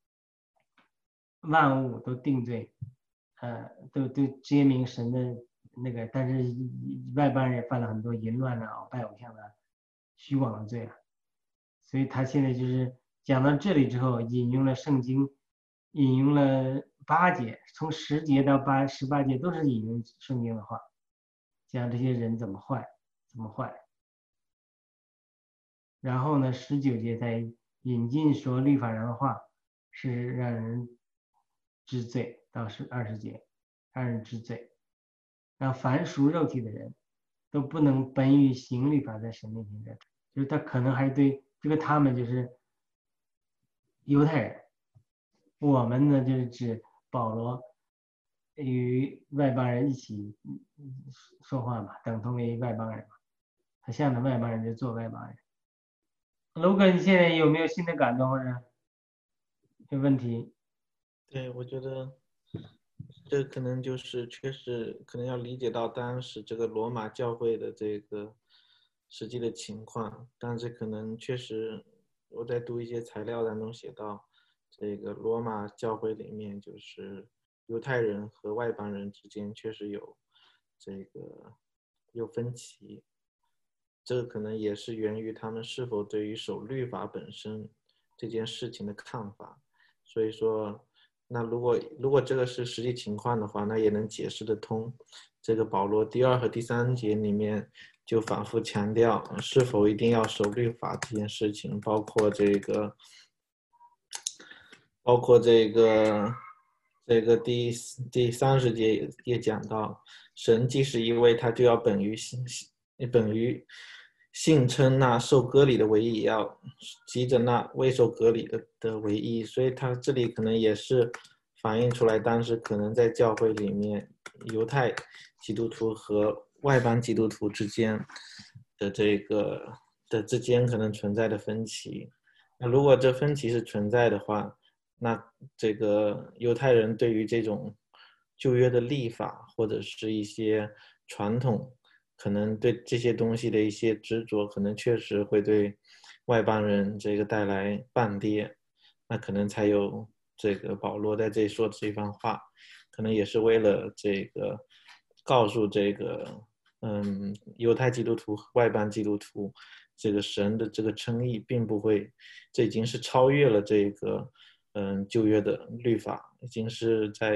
万物都定罪，都揭明神的那个，但是外邦人也犯了很多淫乱拜偶像虚妄的罪所以他现在就是讲到这里之后，引用了圣经，引用了8节，从10节到18节都是引用圣经的话，讲这些人怎么坏。然后呢，19节才引进说律法上的话是让人知罪，到20节让人知罪，让凡属肉体的人都不能本于行律法在神面前得罪，就是他可能还是对这个他们就是犹太人，我们呢就是指保罗与外邦人一起说话嘛，等同为外邦人嘛，他向着外邦人就做外邦人。卢哥，你现在有没有新的感动或者有问题？
对，我觉得这可能就是确实可能要理解到当时这个罗马教会的这个实际的情况，但是可能确实我在读一些材料当中写到，这个罗马教会里面就是犹太人和外邦人之间确实有分歧，这个可能也是源于他们是否对于守律法本身这件事情的看法。所以说，那如果这个是实际情况的话，那也能解释得通。这个保罗第2和第3节里面就反复强调是否一定要守律法这件事情，包括这个第30节也讲到，神既是一位，他就要本于信称那受割礼的为义，也要急着那未受割礼的为义。所以他这里可能也是反映出来当时可能在教会里面犹太基督徒和外邦基督徒之间的之间可能存在的分歧。那如果这分歧是存在的话，那这个犹太人对于这种旧约的律法或者是一些传统，可能对这些东西的一些执着，可能确实会对外邦人这个带来绊跌。那可能才有这个保罗在这里说这番话，可能也是为了这个告诉这个犹太基督徒和外邦基督徒，这个神的这个称义并不会，这已经是超越了这个旧约的律法，已经是在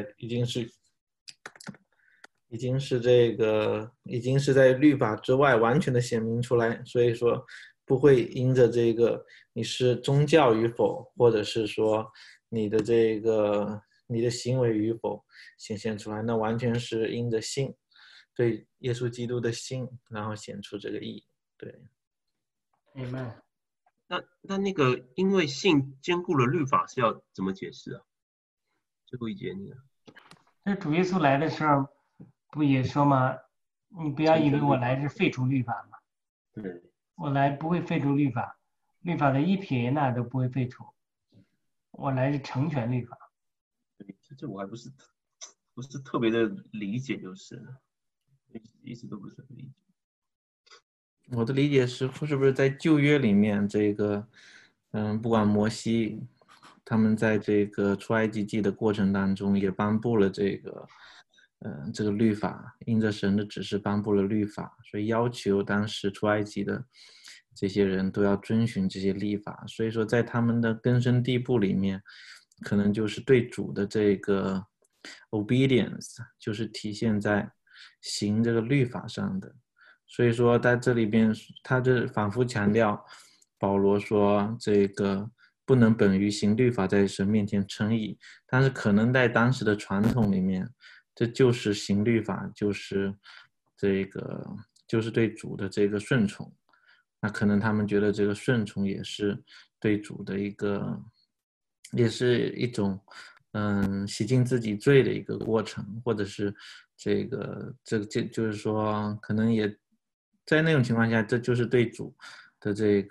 律法之外完全的显明出来，所以说不会因着这个你是宗教与否，或者是说你的行为与否显现出来，那完全是因着信，对耶稣基督的信，然后显出这个义。对，
明白。
那个因为信兼顾了律法是要怎么解释啊？最后一节那个，
这主耶稣来的时候不也说吗？你不要以为我来是废除律法嘛。
对，
我来不会废除律法，律法的一撇那都不会废除，我来是成全律法。
这我还不是特别的理解，就是一直都不是很理解。
我的理解是不是在旧约里面，这个不管摩西他们在这个出埃及记的过程当中也颁布了这个律法，因着神的指示颁布了律法，所以要求当时出埃及的这些人都要遵循这些律法。所以说在他们的根深蒂固里面，可能就是对主的这个 obedience 就是体现在行这个律法上的。所以说在这里边他这反复强调，保罗说这个不能本于行律法在神面前称义，但是可能在当时的传统里面，这就是行律法，就是对主的这个顺从。那可能他们觉得这个顺从也是对主的也是一种洗净自己罪的一个过程，或者是就是说可能也在那种情况下，这就是对主的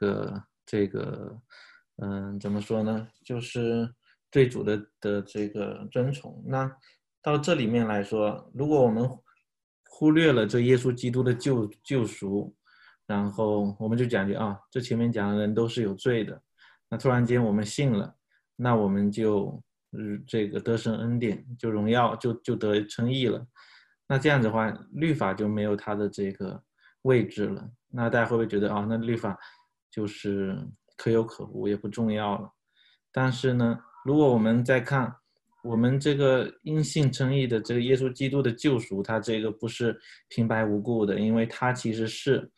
怎么说呢，就是对主的这个尊崇。那到这里面来说，如果我们忽略了这耶稣基督的救赎，然后我们就讲究这前面讲的人都是有罪的，那突然间我们信了，那我们就这个得神恩典，就荣耀就得称义了。那这样子的话，律法就没有它的这个位置了。那大家会不会觉得那律法就是可有可无，也不重要了？但是呢，如果我们再看我们这个因信称义的这个耶稣基督的救赎，他这个不是平白无故的，因为他其实是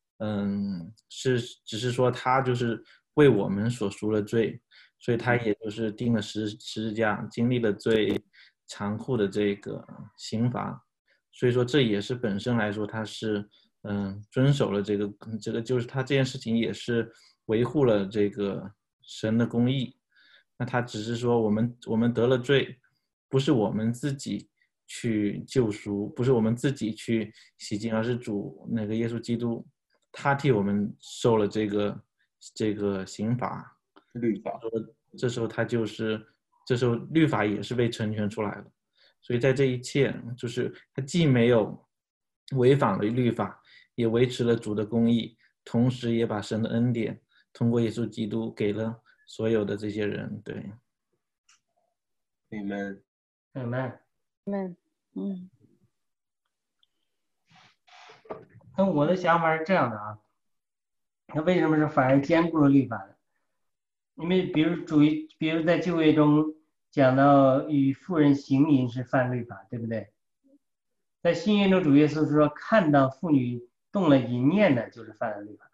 只是说他就是为我们所赎了罪，所以他也就是定了十字架，经历了最残酷的这个刑罚。所以说这也是本身来说他是遵守了这个就是他这件事情也是维护了这个神的公义。那他只是说我们得了罪，不是我们自己去救赎，不是我们自己去洗净，而是主那个耶稣基督他替我们受了这个刑罚
律法。
这时候律法也是被成全出来了。所以在这一切，就是他既没有违反了律法，也维持了主的公义，同时也把神的恩典通过耶稣基督给了所有的这些人。对
Amen。
Amen。
那
我的想法是这样的那为什么是反而兼顾了律法呢？因为比如在旧约中讲到与妇人行淫是犯律法，对不对？在新约中主耶稣说看到妇女动了淫念的就是犯了律法，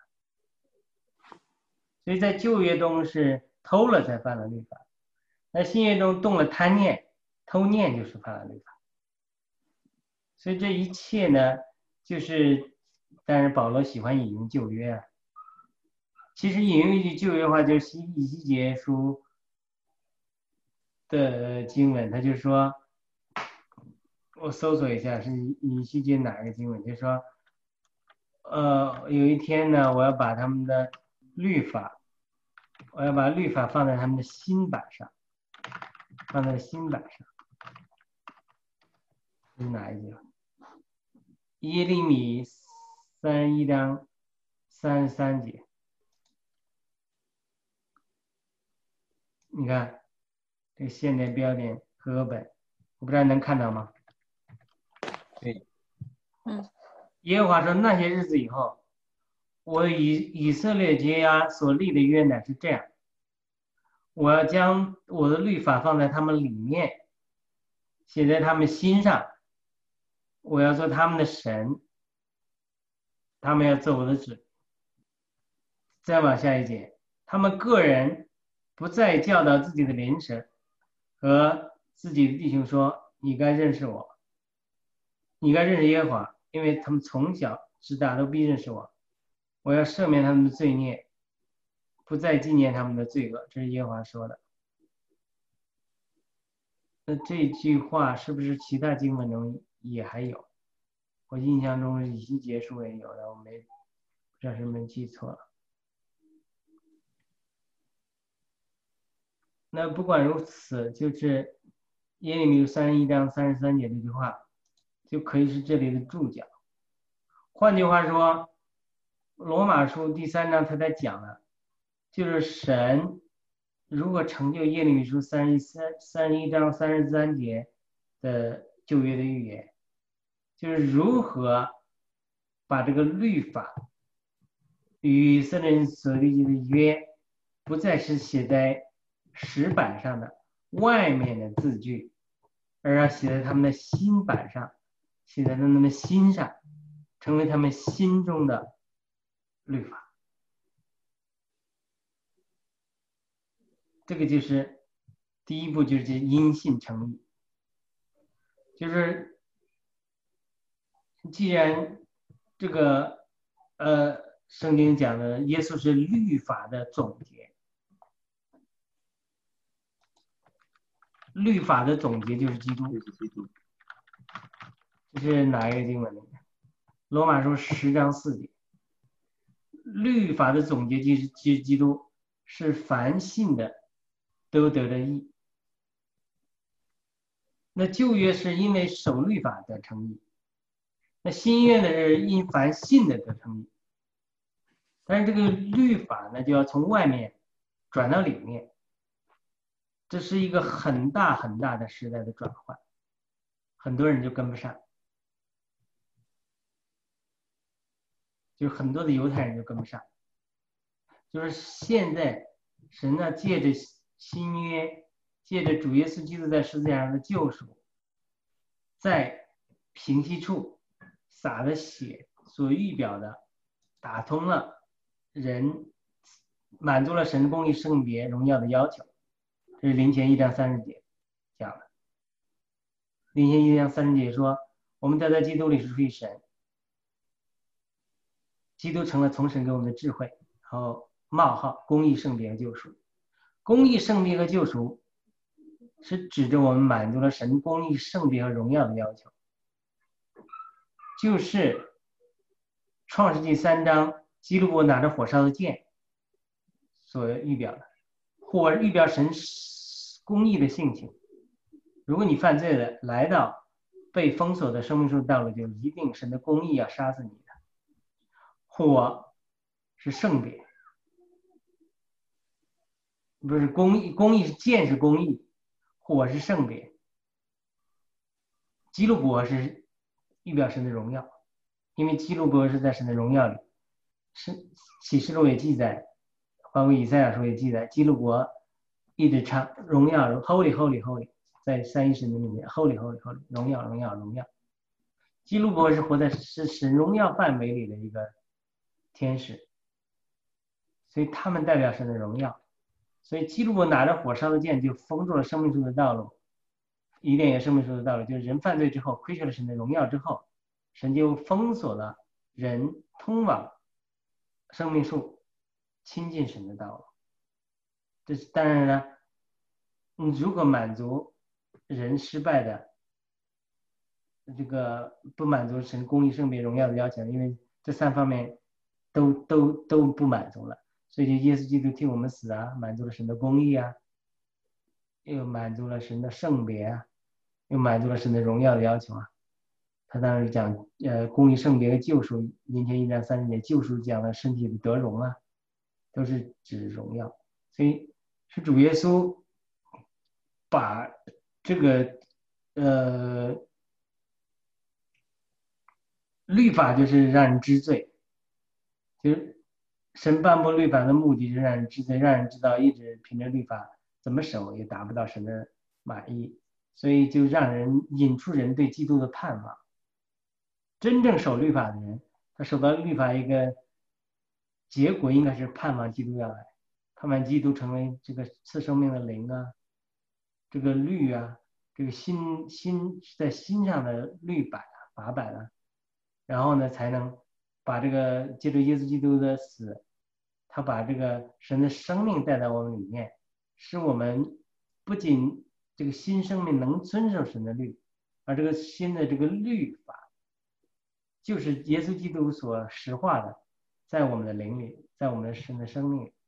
所以在旧约中是偷了才犯了律法，在新约中动了贪念偷念就是犯了律法。所以这一切呢就是当然保罗喜欢引用旧约其实引用一句旧约话就是以西结书的经文，他就说，我搜索一下是以西结哪个经文，就说，有一天呢，我要把他们的律法，我要把律法放在他们的心板上，放在心板上。这是哪一节？耶利米31章33节。你看这个现代标点和合本，我不知道能看到吗？
对，
耶和华说：“那些日子以后，我以色列结押所立的约乃是这样，我要将我的律法放在他们里面，写在他们心上。我要做他们的神，他们要做我的子。”再往下一节，他们个人不再教导自己的邻舍和自己的弟兄说：“你该认识我，你该认识耶和华，因为他们从小至大都必认识我。我要赦免他们的罪孽，不再纪念他们的罪恶。”这是耶和华说的。那这句话是不是其他经文中也还有？我印象中以西结书也有的，我不知道是没记错了。那不管如此，就是耶利米31章33节这句话，就可以是这里的注脚。换句话说，罗马书第3章他在讲了，就是神如何成就耶利米书31章33节的旧约的预言，就是如何把这个律法与以色列人所立的约，不再是写在石板上的外面的字句，而要写在他们的心板上，写在他们的心上，成为他们心中的律法。这个就是第一步，就是因信称义。就是既然这个圣经讲的耶稣是律法的总结，律法的总结就是基督。这是哪一个经文里面？罗马书10章4节。律法的总结就是基督，是凡信的都得了义。那旧约是因为守律法得称义，那新约呢是因凡信的得称义。但是这个律法呢就要从外面转到里面，这是一个很大很大的时代的转换，很多人就跟不上，就很多的犹太人就跟不上。就是现在神呢借着新约，借着主耶稣基督在十字架上的救赎，在平息处洒的血所预表的，打通了人，满足了神公义圣别荣耀的要求。这是林前1章30节讲的。林前1章30节说，我们得在基督里是属于神，基督成了从神给我们的智慧，然后冒号公义圣别和救赎。公义圣别和救赎是指着我们满足了神公义圣别和荣耀的要求，就是创世纪3章基路伯拿着火烧的剑所预表的。火预表神公义的性情，如果你犯罪了，来到被封锁的生命树道路，就一定神的公义要杀死你的。火是圣别，不是公义，公义是剑是公义，火是圣别。基路伯是预表神的荣耀，因为基路伯是在神的荣耀里。启示录也记载，包括以赛亚书也记载，基路伯一直唱荣耀 Holy Holy Holy， 在三一神的里面 Holy Holy Holy， 荣耀荣耀荣耀。基路伯是活在是神荣耀范围里的一个天使，所以他们代表神的荣耀。所以基路伯拿着火烧的剑就封住了生命树的道路，伊甸园生命树的道路，就是人犯罪之后亏缺了神的荣耀之后，神就封锁了人通往生命树亲近神的道路。这当然呢， 如何满足人失败的这个不满足神公义圣别荣耀的要求，因为这3方面都不满足了，所以就耶稣基督替我们死啊，满足了神的公义啊，又满足了神的圣别啊，又满足了神的荣耀的要求啊。他当时讲公义圣别的救赎，林前1章30节救赎讲了身体的得荣啊，都是指荣耀。所以是主耶稣把这个律法就是让人知罪，就是神颁布律法的目的是让人知罪，让人知道一直凭着律法怎么守也达不到神的满意，所以就让人引出人对基督的盼望。真正守律法的人，他守到律法一个结果应该是盼望基督要来，盼望基督成为这个赐生命的灵啊，这个律啊，这个心在心上的律板啊法板啊，然后呢才能把这个借助耶稣基督的死，他把这个神的生命带到我们里面，使我们不仅这个新生命能遵守神的律，而这个新的这个律法就是耶稣基督所实化的，在我们的灵里，在我们的神的生命里。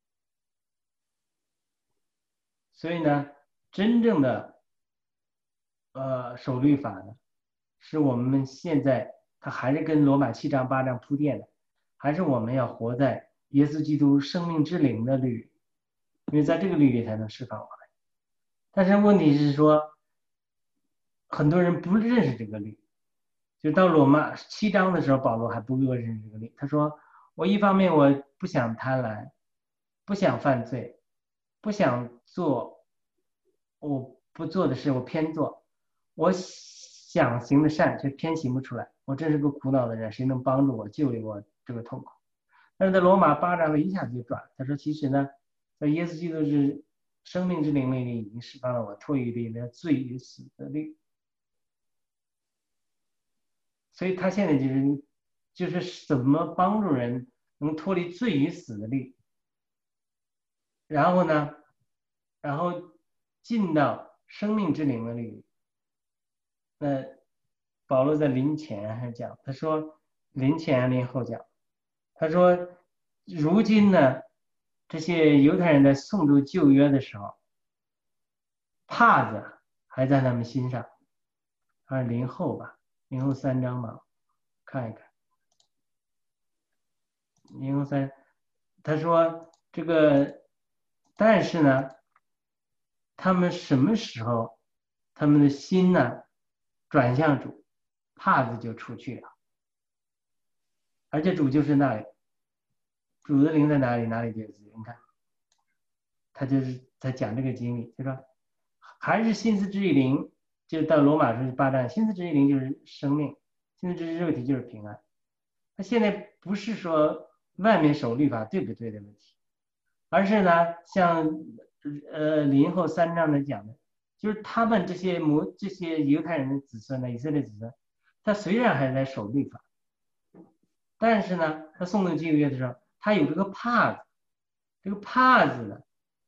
所以呢，真正的守律法呢，是我们现在它还是跟罗马7章8章铺垫的，还是我们要活在耶稣基督生命之灵的律，因为在这个律里才能释放我们。但是问题是说，很多人不认识这个律。就到罗马7章的时候，保罗还不认识这个律。他说：“我一方面我不想贪婪，不想犯罪，不想做我不做的事，我偏做；我想行的善，却偏行不出来。我真是个苦恼的人，谁能帮助我，救离我这个痛苦？”但是在罗马8章一下子就转了。他说：“其实呢，在耶稣基督是生命之灵里已经释放了我脱离里面罪与死的律。”所以他现在就是怎么帮助人能脱离罪与死的律，然后呢，然后进到生命之灵的律。那保罗在临前还讲，他说临前临后讲，他说如今呢，这些犹太人在诵读旧约的时候，帕子还在他们心上，还是临后吧，临后3章嘛，看一看。临后3，他说这个，但是呢，他们什么时候他们的心呢转向主，帕子就出去了，而且主就是那里，主的灵在哪里，哪里就有自由。你看他就是在讲这个经历，就说还是心思之于灵，就到罗马书8章，心思之于灵就是生命，心思之于肉体就是平安。他现在不是说外面守律法对不对的问题，而是呢像临后3章的讲的，就是他们这些犹太人的子孙呢，以色列子孙，他虽然还在守律法，但是呢他诵读旧约的时候，他有这个帕子，这个帕子呢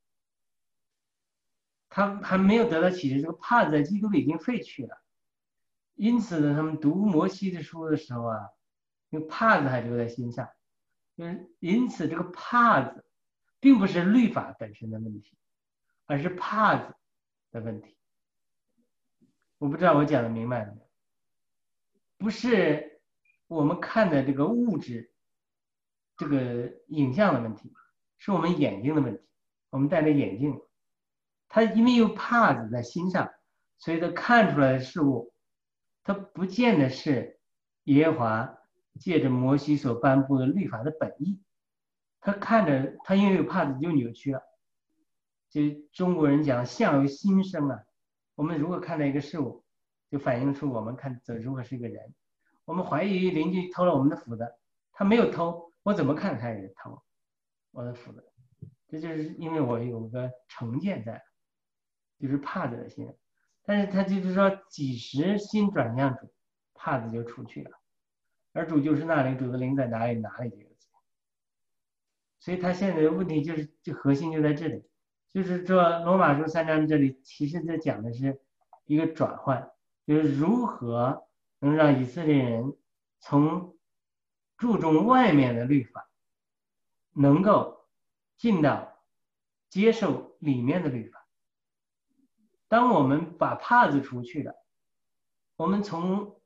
他还没有得到启示，这个帕子在基督里已经废去了。因此呢，他们读摩西的书的时候啊，这个帕子还留在心上。因此这个帕子并不是律法本身的问题，而是帕子的问题。我不知道我讲的明白了没有？不是我们看的这个物质这个影像的问题，是我们眼睛的问题。我们戴着眼镜，他因为有帕子在心上，所以他看出来的事物，他不见得是耶和华借着摩西所颁布的律法的本意。他看着他因为有帕子就扭曲了。就中国人讲相由心生啊，我们如何看待一个事物，就反映出我们看如何是一个人。我们怀疑邻居偷了我们的斧子，他没有偷，我怎么看他也偷我的斧子？这就是因为我有个成见在，就是帕子的心。但是他就是说几时心转向主，帕子就出去了，而主就是那里，主的灵在哪里，哪里就有自由。所以他现在的问题就是，这核心就在这里， 就是说罗马书3章这里其实在讲的是一个转换，就是如何能让以色列人从注重外面的律法，能够进到接受里面的律法。当我们把帕子除去了，我们从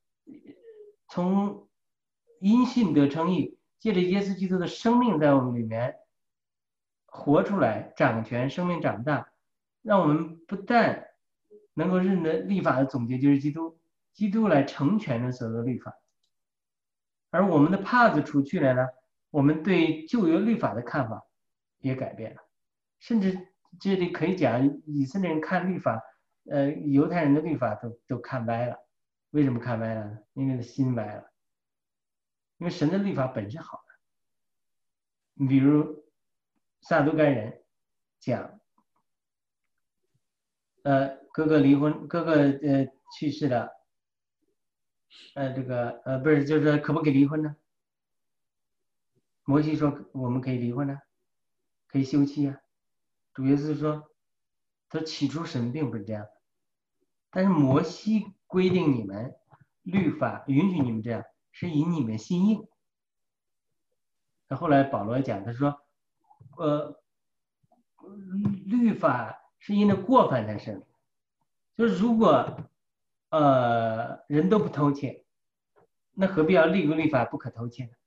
因信得称义，借着耶稣基督的生命在我们里面活出来，掌权，生命长大，让我们不但能够认得律法的总结就是基督来成全了所有的律法，而我们的帕子除去了呢，我们对旧约律法的看法也改变了，甚至这里可以讲以色列人看律法，犹太人的律法都看歪了。为什么看歪了呢？因为心歪了。因为神的律法本是好的。你比如撒都该人讲，哥哥离婚，哥哥去世了，不是，就是说可不可以离婚呢？摩西说我们可以离婚呢，可以休妻啊。主耶稣说，他起初神并不是这样的，但是摩西规定你们律法允许你们这样，是以你们心硬。后来保罗讲，他说，律法是因着过犯才生的，就是如果人都不偷窃，那何必要立个律法不可偷窃呢？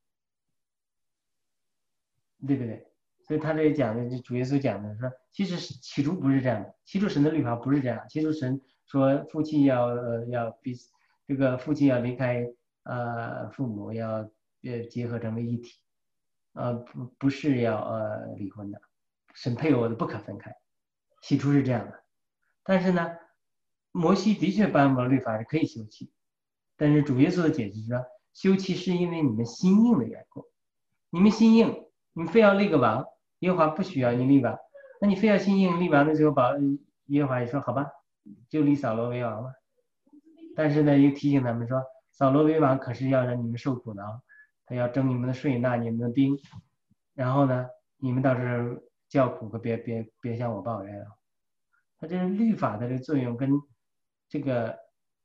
对不对？所以他这里讲的，主耶稣讲的说，其实起初不是这样的，起初神的律法不是这样，起初神说夫妻要比这个夫妻要离开父母，要结合成为一体，不是要离婚的，神配偶的不可分开，起初是这样的。但是呢，摩西的确颁布了律法是可以休妻，但是主耶稣的解释说，休妻是因为你们心硬的缘故，你们心硬，你非要立个王，耶和华不需要你立王，那你非要心硬立王的时候，耶和华也说好吧，就立扫罗为王了。但是呢，又提醒他们说，扫罗为王可是要让你们受苦的啊，他要征你们的税，纳你们的兵，然后呢，你们到时候叫苦可别向我抱怨了。他这个律法的这个作用跟这个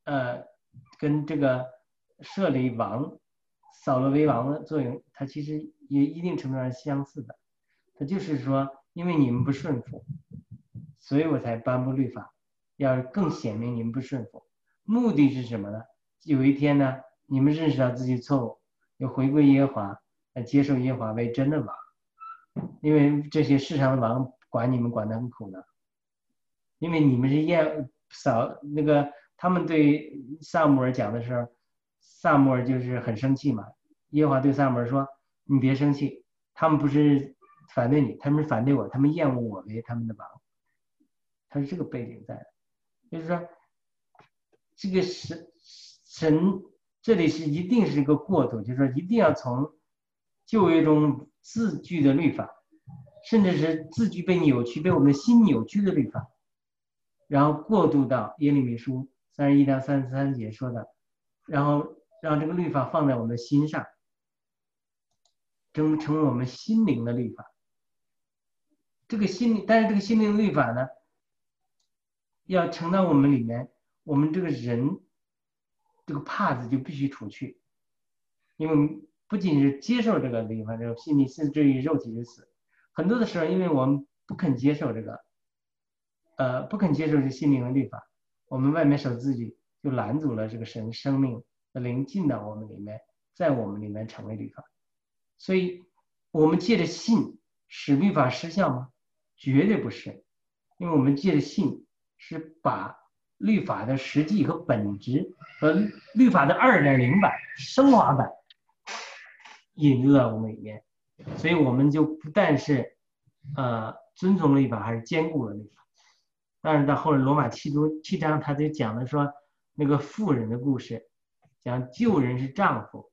设立王扫罗为王的作用，它其实也一定程度上相似的。它就是说，因为你们不顺服，所以我才颁布律法，要更显明你们不顺服。目的是什么呢？有一天呢，你们认识到自己错误，要回归耶和华，接受耶和华为真的王。因为这些世上的王管你们管得很苦呢，因为你们是他们对撒母耳讲的时候，撒母耳就是很生气嘛。耶和华对撒母耳说：“你别生气，他们不是反对你，他们是反对我，他们厌恶我为他们的王。”他是这个背景在的，就是说，这个神这里是一定是一个过渡，就是说一定要从旧约中字句的律法，甚至是字句被扭曲、被我们的心扭曲的律法，然后过渡到耶利米书31到33节说的，然后让这个律法放在我们的心上，成为我们心灵的律法。但是这个心灵的律法呢，要承到我们里面，我们这个人这个帕子就必须除去，因为不仅是接受这个律法，这个心理是至于肉体之死。很多的时候，因为我们不肯接受这个，不肯接受这心灵的律法，我们外面守字句就拦阻了这个神生命的灵进到我们里面，在我们里面成为律法。所以，我们借着信使律法失效吗？绝对不是，因为我们借着信是把律法的实际和本质和律法的2.0版升华版引入到我们里面，所以我们就不但是遵从律法，还是坚固了律法。当然到后来罗马7章他就讲了说那个妇人的故事，讲旧人是丈夫，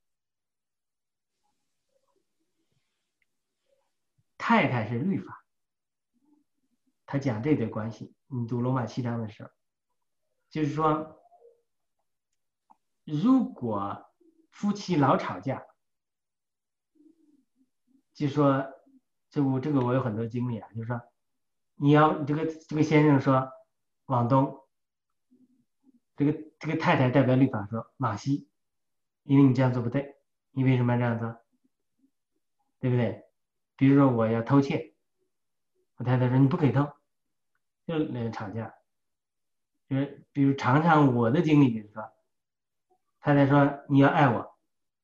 太太是律法，他讲这对关系。你读罗马7章的时候，就是说如果夫妻老吵架，就说这个我有很多经历啊，就是说你要这个先生说往东，这个太太代表律法说往西，因为你这样做不对，你为什么要这样做？对不对？比如说我要偷窃，我太太说你不可以偷，就吵架。就是比如常常我的经历就是说，太太说你要爱我，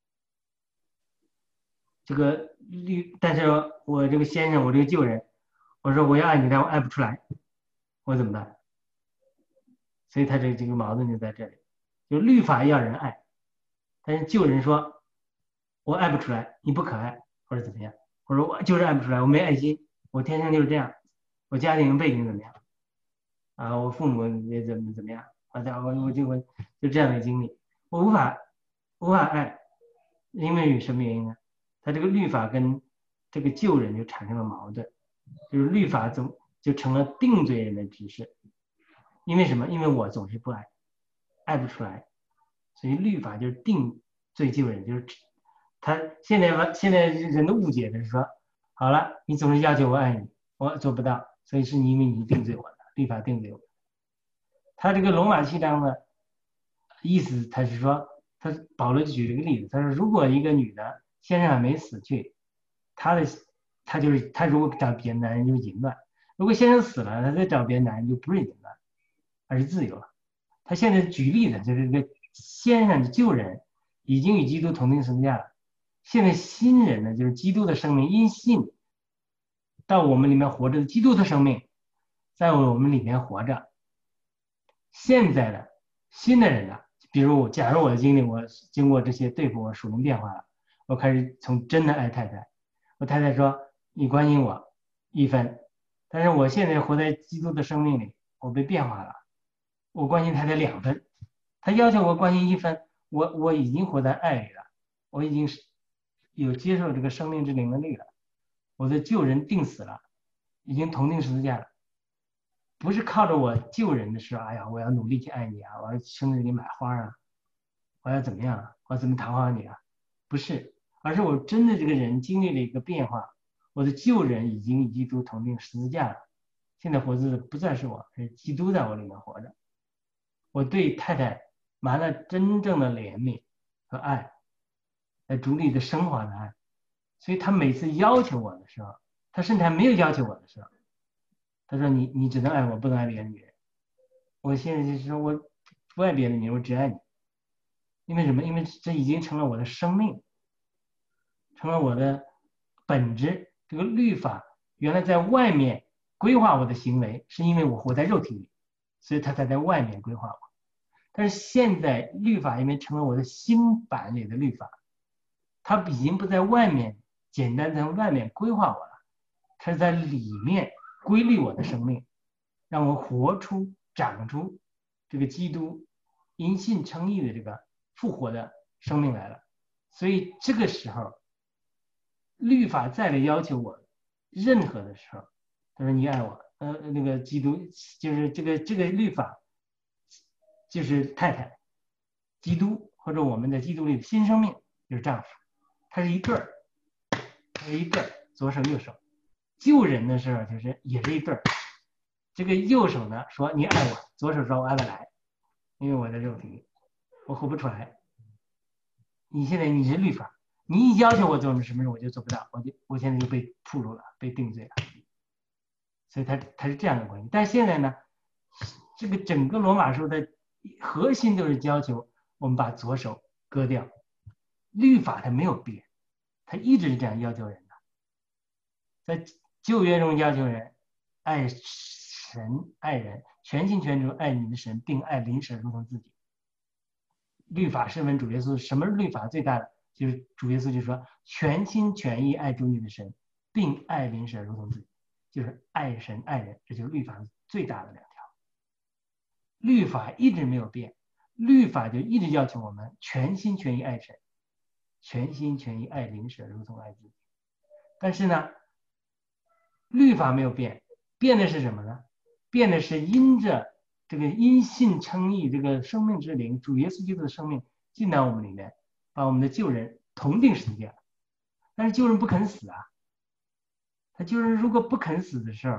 这个但是我这个先生，我这个旧人，我说我要爱你，但我爱不出来，我怎么办？所以他这个矛盾就在这里，就律法要人爱，但是旧人说我爱不出来，你不可爱或者怎么样，或者我就是爱不出来，我没爱心，我天生就是这样，我家庭背景怎么样啊，我父母也怎么样，我就这样的经历，我无法爱，因为什么原因呢？他这个律法跟这个旧人就产生了矛盾，就是律法就成了定罪人的指示，因为什么？因为我总是不爱，爱不出来，所以律法就是定罪旧人，就是他现在人的误解的是说，好了，你总是要求我爱你，我做不到，所以是因为你定罪我的，律法定罪我的。他这个罗马7章的意思，他是说，保罗就举了一个例子，他说如果一个女的先生还没死去，他如果找别的男人就是淫乱，如果先生死了，他再找别的男人就不是淫乱，而是自由了。他现在举例的就是这个先生的旧人已经与基督同定十字架了，现在新人呢，就是基督的生命因信到我们里面活着的基督的生命在我们里面活着。现在的新的人呢，比如假如我的经历，我经过这些对付我属灵变化了，我开始从真的爱太太，我太太说你关心我1分，但是我现在活在基督的生命里，我被变化了，我关心太太2分，他要求我关心1分，我已经活在爱里了，我已经有接受这个生命之灵的力了，我的旧人定死了，已经同定十字架了，不是靠着我救人的时候，哎呀，我要努力去爱你啊，我要生日给你买花啊，我要怎么样啊，我要怎么讨好你啊，不是，而是我真的这个人经历了一个变化，我的旧人已经与基督同定十字架了，现在活着的不再是我，是基督在我里面活着，我对太太满了真正的怜悯和爱，在主里的升华的爱，所以他每次要求我的时候，他甚至还没有要求我的时候，他说你只能爱我，不能爱别的女人。我现在就是说我不爱别的女人，我只爱你。因为什么？因为这已经成了我的生命，成了我的本质。这个律法原来在外面规划我的行为，是因为我活在肉体里，所以他才在外面规划我。但是现在律法因为成了我的心版里的律法，它已经不在外面简单在外面规划我了，它是在里面规律我的生命，让我活出长出这个基督因信称义的这个复活的生命来了。所以这个时候律法再来要求我任何的时候，他说你爱我，那个基督就是这个律法就是太太，基督或者我们的基督里的新生命就是丈夫，它是一对儿，它是一对儿，左手右手。救人的时候就是也是一对儿，这个右手呢说你爱我，左手说我爱不来，因为我在肉体里，我活不出来。你现在你是律法，你一要求我做什么事我就做不到，我现在就被触入了，被定罪了。所以它是这样的关系。但现在呢，这个整个罗马书的核心都是要求我们把左手割掉，律法它没有变，它一直是这样要求人的。在旧约中要求人爱神爱人，全心全意爱你的神，并爱邻舍如同自己。律法是问主耶稣，什么是律法最大的？就是主耶稣就说全心全意爱主你的神，并爱邻舍如同自己，就是爱神爱人，这就是律法最大的2条。律法一直没有变，律法就一直要求我们全心全意爱神，全心全意爱邻舍如同爱自己。但是呢，律法没有变，变的是什么呢？变的是因着这个因信称义，这个生命之灵，主耶稣基督的生命进到我们里面，把我们的旧人同定十字架。但是旧人不肯死啊，他旧人如果不肯死的时候，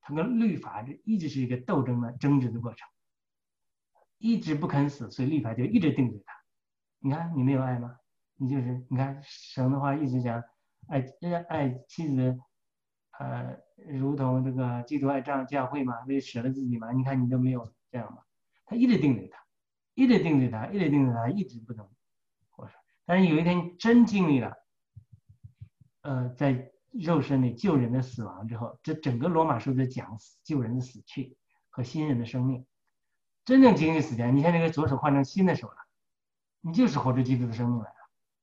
他跟律法一直是一个斗争的争执的过程，一直不肯死，所以律法就一直定罪他。你看你没有爱吗？你就是你看神的话一直讲爱妻子，如同这个基督爱教会嘛，为舍了自己嘛。你看你都没有这样嘛，他一直定罪他，一直定罪他，一直定罪他，一直不能活着。但是有一天真经历了，在肉身里救人的死亡之后，这整个罗马书在讲救人的死去和新人的生命。真正经历死掉，你看这个左手换成新的手了，你就是活出基督的生命来了。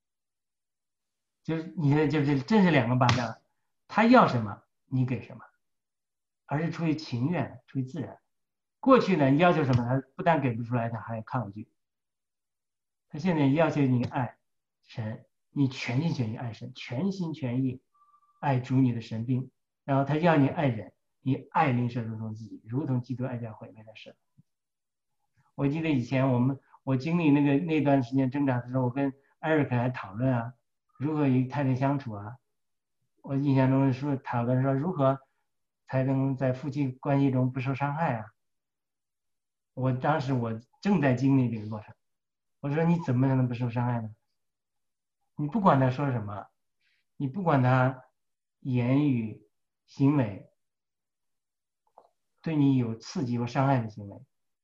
就是你的就是真是两个巴掌，他要什么你给什么，而是出于情愿，出于自然。过去呢，你要求什么，他不但给不出来，他还抗拒。他现在要求你爱神，你全心全意爱神，全心全意爱主你的神兵，然后他要你爱人，你爱邻舍如同自己，如同基督爱教会为他舍。我记得以前我经历那段时间挣扎的时候，我跟艾瑞克还讨论啊，如何与太太相处啊。我印象中是讨论说如何才能在夫妻关系中不受伤害啊。当时我正在经历这个过程，我说你怎么才能不受伤害呢？你不管他说什么，你不管他言语行为对你有刺激或伤害的行为，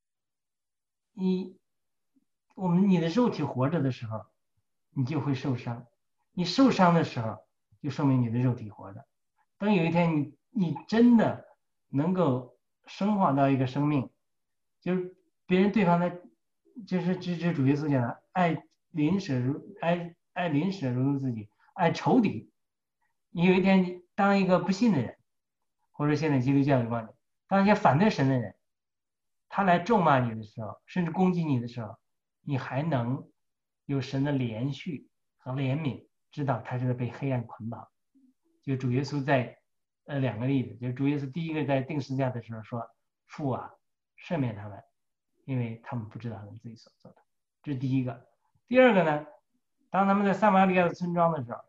你的肉体活着的时候，你就会受伤。你受伤的时候，就说明你的肉体活着。当有一天你真的能够升华到一个生命，就是别人对方的，就是主耶稣讲的爱邻舍如同自己，爱仇敌。你有一天当一个不信的人，或者现在基督教的观点，当一些反对神的人，他来咒骂你的时候，甚至攻击你的时候，你还能有神的连续和怜悯，知道他是被黑暗捆绑。就主耶稣在两个例子，就主耶稣第一个在钉十字架的时候说：“父啊，赦免他们，因为他们不知道他们自己所做的。”这是第一个。第二个呢，当他们在撒玛利亚的村庄的时候，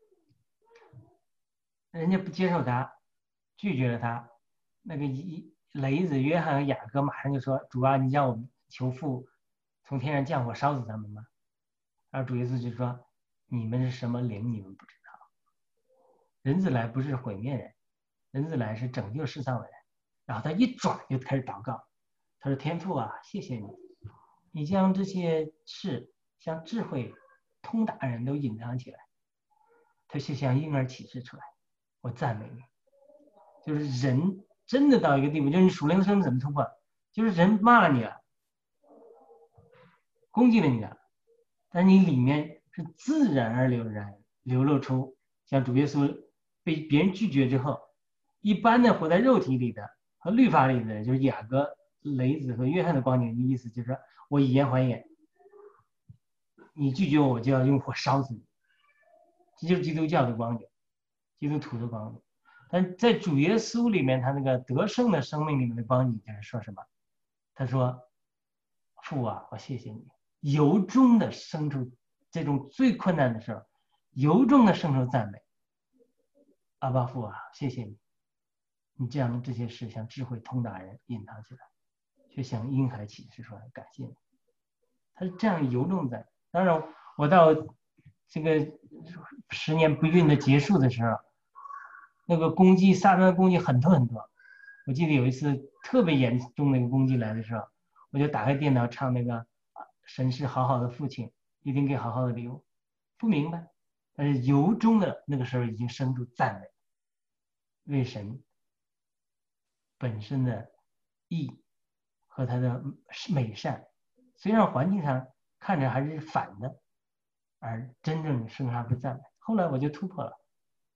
人家不接受他，拒绝了他，那个雷子约翰和雅各马上就说：“主啊，你让我们求父从天上降火烧死他们吗？”然后主耶稣就说：“你们是什么灵，你们不知道。人子来不是毁灭人，人子来是拯救世上的人。”然后他一转就开始祷告，他说：“天父啊，谢谢你，你将这些事像智慧通达人都隐藏起来，他就像婴儿启示出来。我赞美你。”就是人真的到一个地步，就是你属灵的生命怎么突破？就是人骂了你了，攻击了你了，但你里面是自然而流露出像主耶稣被别人拒绝之后，一般的活在肉体里的和律法里的人，就是雅各、雷子和约翰的观点的意思，就是说我以眼还眼，你拒绝我，我就要用火烧死你。这就是基督教的观点，基督徒的观点。但在主耶稣里面，他那个得胜的生命里面的光景就是说什么？他说：“父啊，我谢谢你，由衷的生出这种最困难的时候，由衷的生出赞美。阿爸父啊，谢谢你，你这样的这些事像智慧通达人隐藏起来，却像婴孩启示出来，感谢你。”他是这样由衷的。当然，我到这个10年不孕的结束的时候，那个撒旦的攻击很多。我记得有一次特别严重的一个攻击来的时候，我就打开电脑唱那个神是好好的父亲，一定给好好的礼物。不明白，但是由衷的那个时候已经生出赞美，为神本身的义和他的美善，虽然环境上看着还是反的，而真正生发出赞美。后来我就突破了。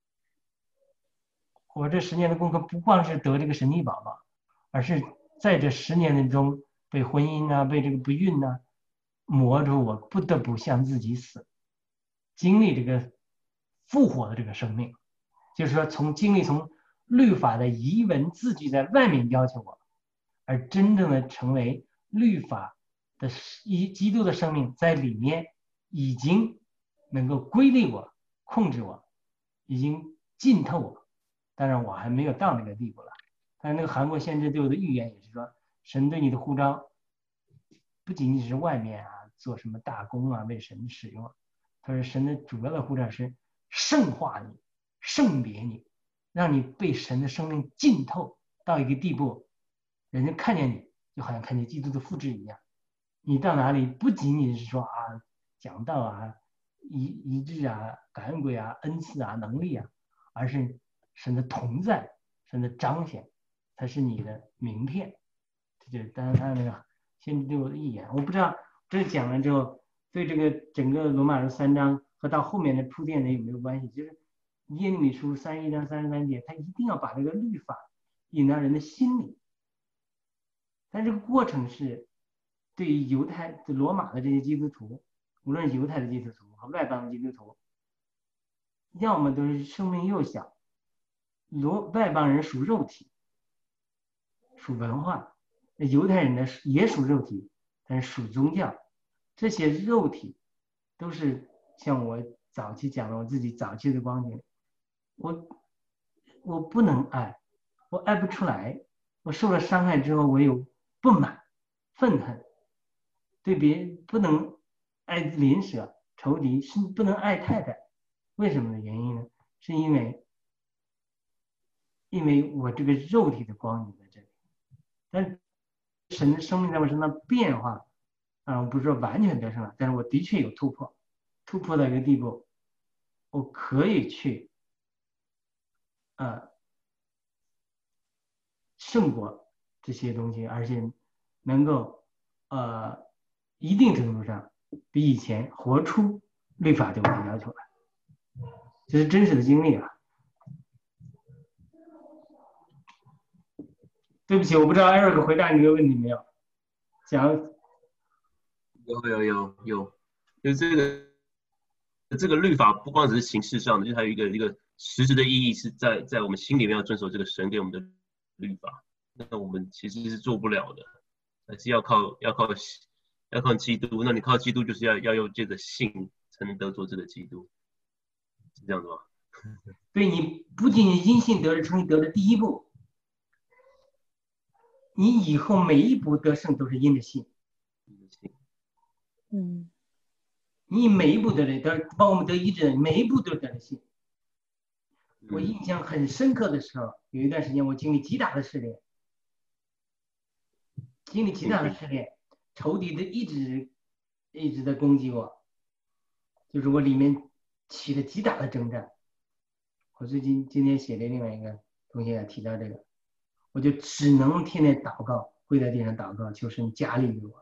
我这10年的功课不光是得这个神奇宝宝，而是在这10年中被婚姻啊，被这个不孕啊磨着，我不得不向自己死，经历这个复活的这个生命。就是说从律法的遗文字句在外面要求我，而真正的成为律法的基督的生命在里面已经能够规律我、控制我，已经浸透我。当然我还没有到那个地步了， 但那个韩国先知对我的预言也是说，神对你的呼召不仅仅是外面做什么大功为神使用，他说神的主要的呼召是圣化你、圣别你，让你被神的生命浸透到一个地步，人家看见你就好像看见基督的复制一样。你到哪里不仅仅是说讲道医治感恩鬼恩赐能力而是神的同在、神的彰显，它是你的名片。这就是当然他那个先知对我的预言，我不知道这讲了之后对这个整个罗马书3章和到后面的铺垫的有没有关系？就是耶利米书31章33节，他一定要把这个律法引到人的心里，但这个过程是对于犹太罗马的这些基督徒，无论是犹太的基督徒和外邦的基督徒，要么都是生命幼小，外邦人属肉体，属文化，犹太人呢也属肉体，但是属宗教。这些肉体都是像我早期讲的，我自己早期的光景，我不能爱，我爱不出来，我受了伤害之后，我有不满、愤恨，对别人不能爱邻舍、仇敌，是不能爱太太。为什么的原因呢？是因为我这个肉体的光景在这里，但神的生命在我身上变化我不是说完全得胜了，但是我的确有突破到一个地步，我可以去胜过这些东西，而且能够一定程度上比以前活出律法对我的要求来，这是真实的经历对不起，我不知道艾瑞克回答你这个问题没有？讲
有，就是这个律法不光只是形式上的，就还有一个实质的意义，是在我们心里面要遵守这个神给我们的律法。那我们其实是做不了的，还是要靠基督。那你靠基督，就是要用这个信才能得着这个基督，是这样子吗？
对，你不仅仅因信得了称义，得了第一步，你以后每一步得胜都是因着信。你每一步得了，包括我们得医治，每一步都得了信。我印象很深刻的时候，有一段时间我经历极大的试炼，仇敌的一直在攻击我，就是我里面起了极大的征战。我今天写的另外一个同学也提到这个，我就只能天天祷告，跪在地上祷告，求神加力给我。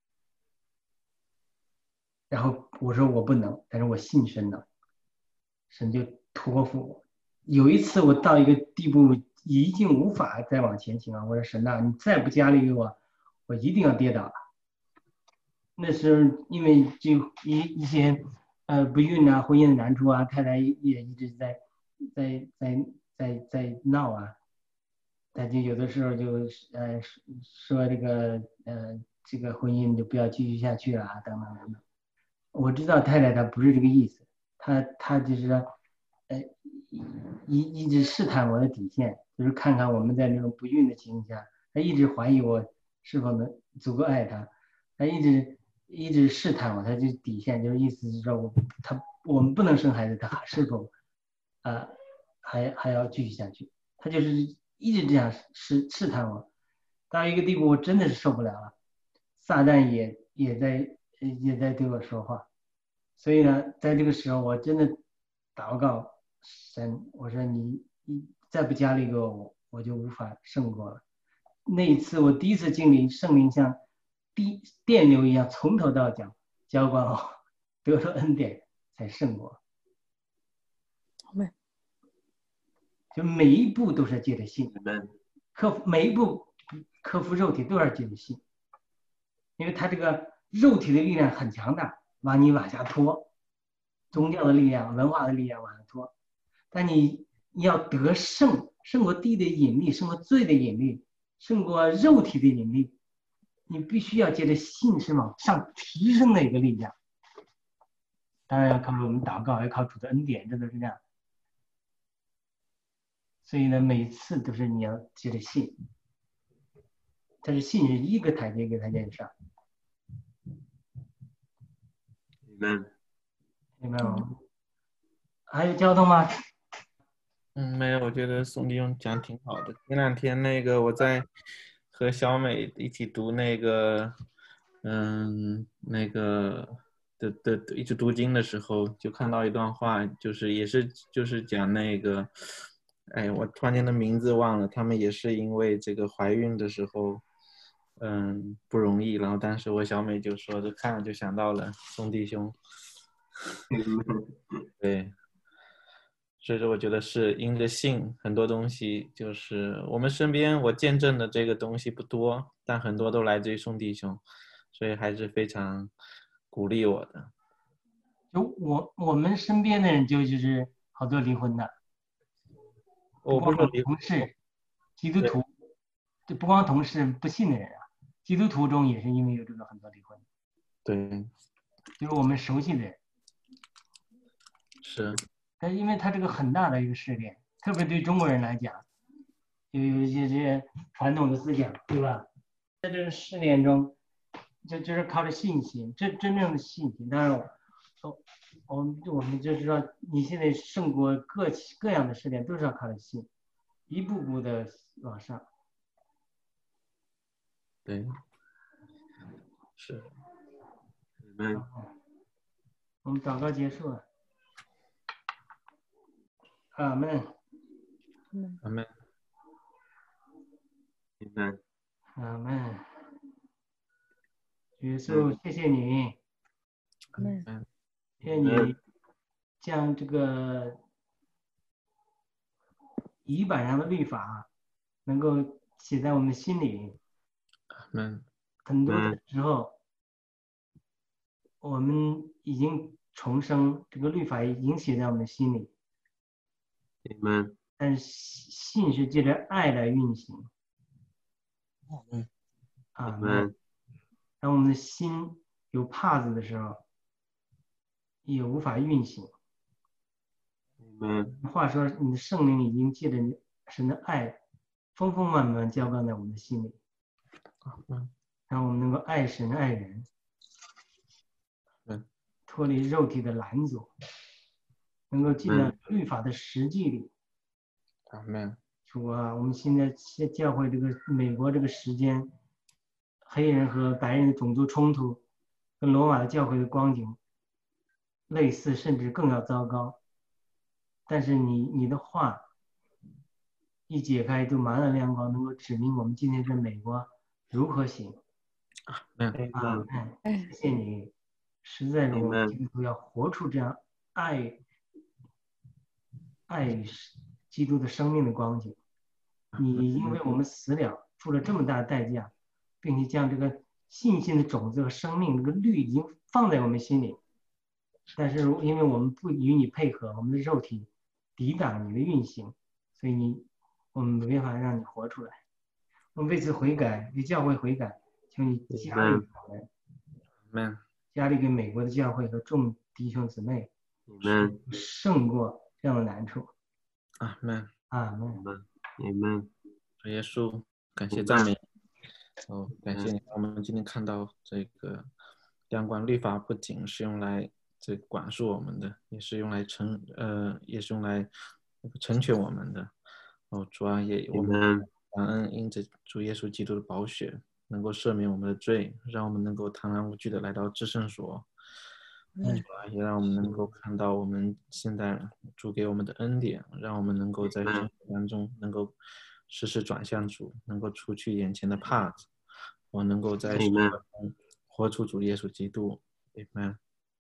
然后我说我不能，但是我信神能，神就托付我。有一次我到一个地步，已经无法再往前行了，我说神你再不加力给我，我一定要跌倒了。那时候因为就一些不孕婚姻的难处太太也一直在闹他就有的时候就说这个婚姻就不要继续下去了等等等等。我知道太太她不是这个意思，她就是说一直试探我的底线，就是看看我们在那种不孕的情况下，她一直怀疑我是否能足够爱她，她一直试探我，她就底线就是意思是说我们不能生孩子，她是否还要继续下去，她就是一直这样试探我，到一个地步我真的是受不了了，撒旦也在对我说话，所以呢，在这个时候我真的祷告神，我说你再不加力给我就无法胜过了。那一次我第一次经历圣灵像电流一样从头到脚浇灌我，得了恩典才胜过。就每一步都是借着信，每一步克服肉体都是借着信，因为他这个肉体的力量很强大，把你往下拖，宗教的力量、文化的力量往下拖。但你要得胜过地的引力，胜过罪的引力，胜过肉体的引力，你必须要借着信是往上提升的一个力量。当然要靠我们祷告，要靠主的恩典，这都是这样。 所以呢，每次都是你要接着信，但是信是一个台阶一个台阶上。
Amen。
明白吗？还有交通吗？
没有，我觉得宋弟兄讲挺好的。前2天那个我在和小美一起读那个，那个一起读经的时候，就看到一段话，就是讲那个，哎，我突然间的名字忘了，他们也是因为这个怀孕的时候，不容易，然后当时我小美就说，这看了就想到了宋弟兄，对。所以说，我觉得是因着信，很多东西就是我们身边我见证的这个东西不多，但很多都来自于宋弟兄，所以还是非常鼓励我的。
就我们身边的人就是好多离婚的，
我不是说
同事，基督徒，就不光同事不信的人啊，基督徒中也是因为有这个很多离婚。
对，
就是我们熟悉的人。
是。
但因为它这个很大的一个试炼，特别对中国人来讲，有一些这些传统的思想，对吧？在这个试炼中，就是靠着信心，真正的信心。当然，我们就知道，你现在胜过各样的试炼，都是要靠着信，一步步的往上。
对，是。
我们祷告结束了。阿门。
阿门。
阿门。耶稣，谢谢你，谢谢你将这个仪板上的律法能够写在我们心里。很多的时候，我们已经重生，这个律法已经写在我们心里。但是信是借着爱来运行。当我们的心有帕子的时候，也无法运行。话说，你的圣灵已经借着神的爱，丰丰满满浇灌在我们的心里，让我们能够爱神爱人，脱离肉体的拦阻，能够进到律法的实际里。主啊，我们现在教会这个美国这个时间，黑人和白人的种族冲突，跟罗马的教会的光景类似，甚至更要糟糕。但是你的话一解开，就满了亮光，能够指明我们今天在美国如何行。谢谢你，实在是我们基督徒要活出这样爱基督的生命的光景。你因为我们死了，付了这么大的代价，并且将这个信心的种子和生命这个律已经放在我们心里，但是因为我们不与你配合，我们的肉体抵挡你的运行，所以我们没办法让你活出来。我们为此悔改，为教会悔改，求你加力我们，加力给美国的教会和众弟兄姊妹，胜过这样的难处。
阿门。
阿门。
主耶稣，感谢赞美。感谢你，我们今天看到这个相关律法不仅是用来管束我们的，也是用来成全我们的。主啊，我们感恩因着主耶稣基督的宝血，能够赦免我们的罪，让我们能够堂然无惧的来到至圣所。主啊，也让我们能够看到我们现在主给我们的恩典，让我们能够在生活当中能够时时转向主，能够除去眼前的帕子，我能够在生活中活出主耶稣基督。Amen。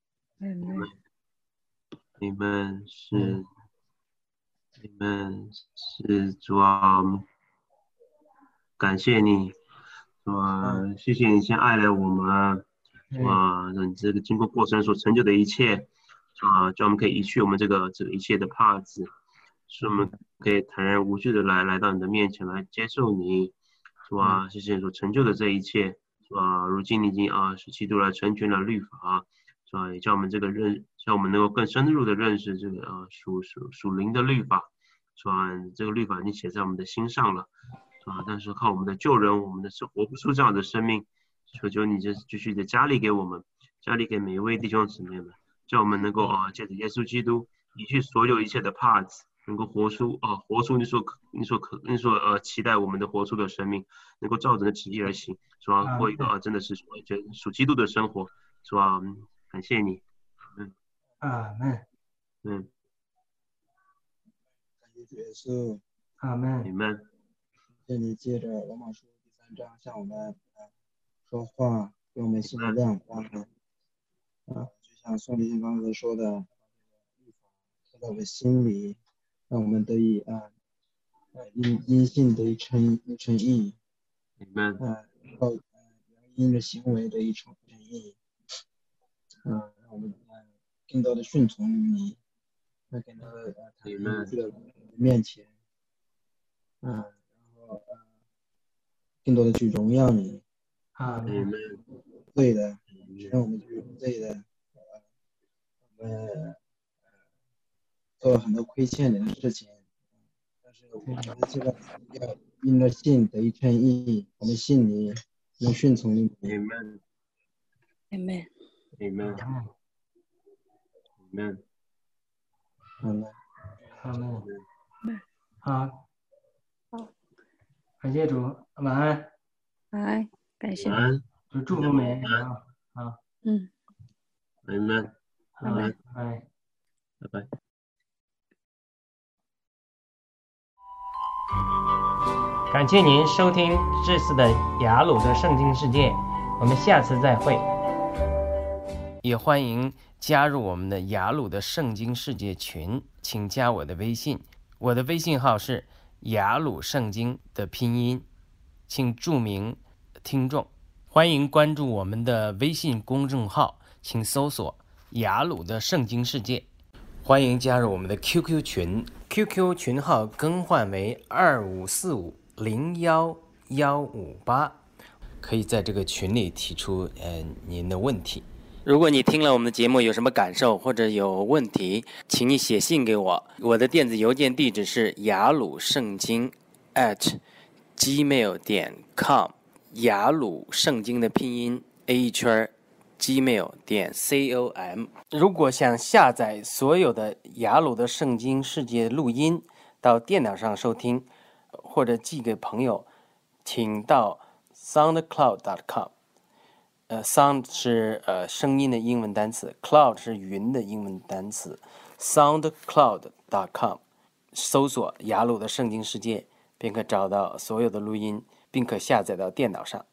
是主啊，感谢你，谢谢你先爱了我们，让这个经过过程所成就的一切，叫我们可以移去我们这个一切的帕子，使我们可以坦然无惧的来到你的面前来接受你，谢谢你所成就的这一切，如今你已经使基督来成全了律法，也叫我们叫我们能够更深入的认识这个属灵的律法， 是吧？这个律法已经写在我们的心上了，是吧？但是靠我们的救人，我们的是活不出这样的生命，求你就继续的加力给我们，加力给每一位弟兄姊妹们，叫我们能够借着耶稣基督离去所有一切的 parts， 能够活出你所期待我们的活出的生命，能够照着的旨意而行，是吧？过一个真的是属基督的生活，是吧？感谢你，
阿门，
嗯，
感谢主耶稣，
阿门，
你们，
谢你借着罗马书第3章向我们说话，给我们新的亮光。就像宋立新刚才说的，刻在我们心里，让我们得以因信得以称义，
你们，
因着行为得以称义，让我们更多的顺从于你，更多的
你们
在面前，然后更多的去荣耀你，
你们，
对的，让我们去对的，我们做了很多亏欠人的事情，但是我们这个要因着信得以称义，我们信你，能顺从你。
你们，
阿门。
你们，你们，
阿门。好，感谢主，晚安，
晚安，感谢。
晚安，
祝福每人啊，好，
嗯，
你们，
好，拜拜。
拜拜。
感谢您收听这次的雅鲁的圣经世界，我们下次再会。
也欢迎加入我们的雅鲁的圣经世界群，请加我的微信，我的微信号是雅鲁圣经的拼音，请注明听众。欢迎关注我们的微信公众号，请搜索雅鲁的圣经世界。欢迎加入我们的 QQ 群 ，QQ 群号更换为2545011158，可以在这个群里提出您的问题。如果你听了我们的节目有什么感受或者有问题，请你写信给我，我的电子邮件地址是雅鲁圣经@gmail.com， 雅鲁圣经的拼音 A_gmail.com。 如果想下载所有的雅鲁的圣经世界录音到电脑上收听，或者寄给朋友，请到 soundcloud.com。sound 是声音的英文单词， cloud 是云的英文单词， soundcloud.com 搜索雅鲁的圣经世界，便可找到所有的录音，并可下载到电脑上。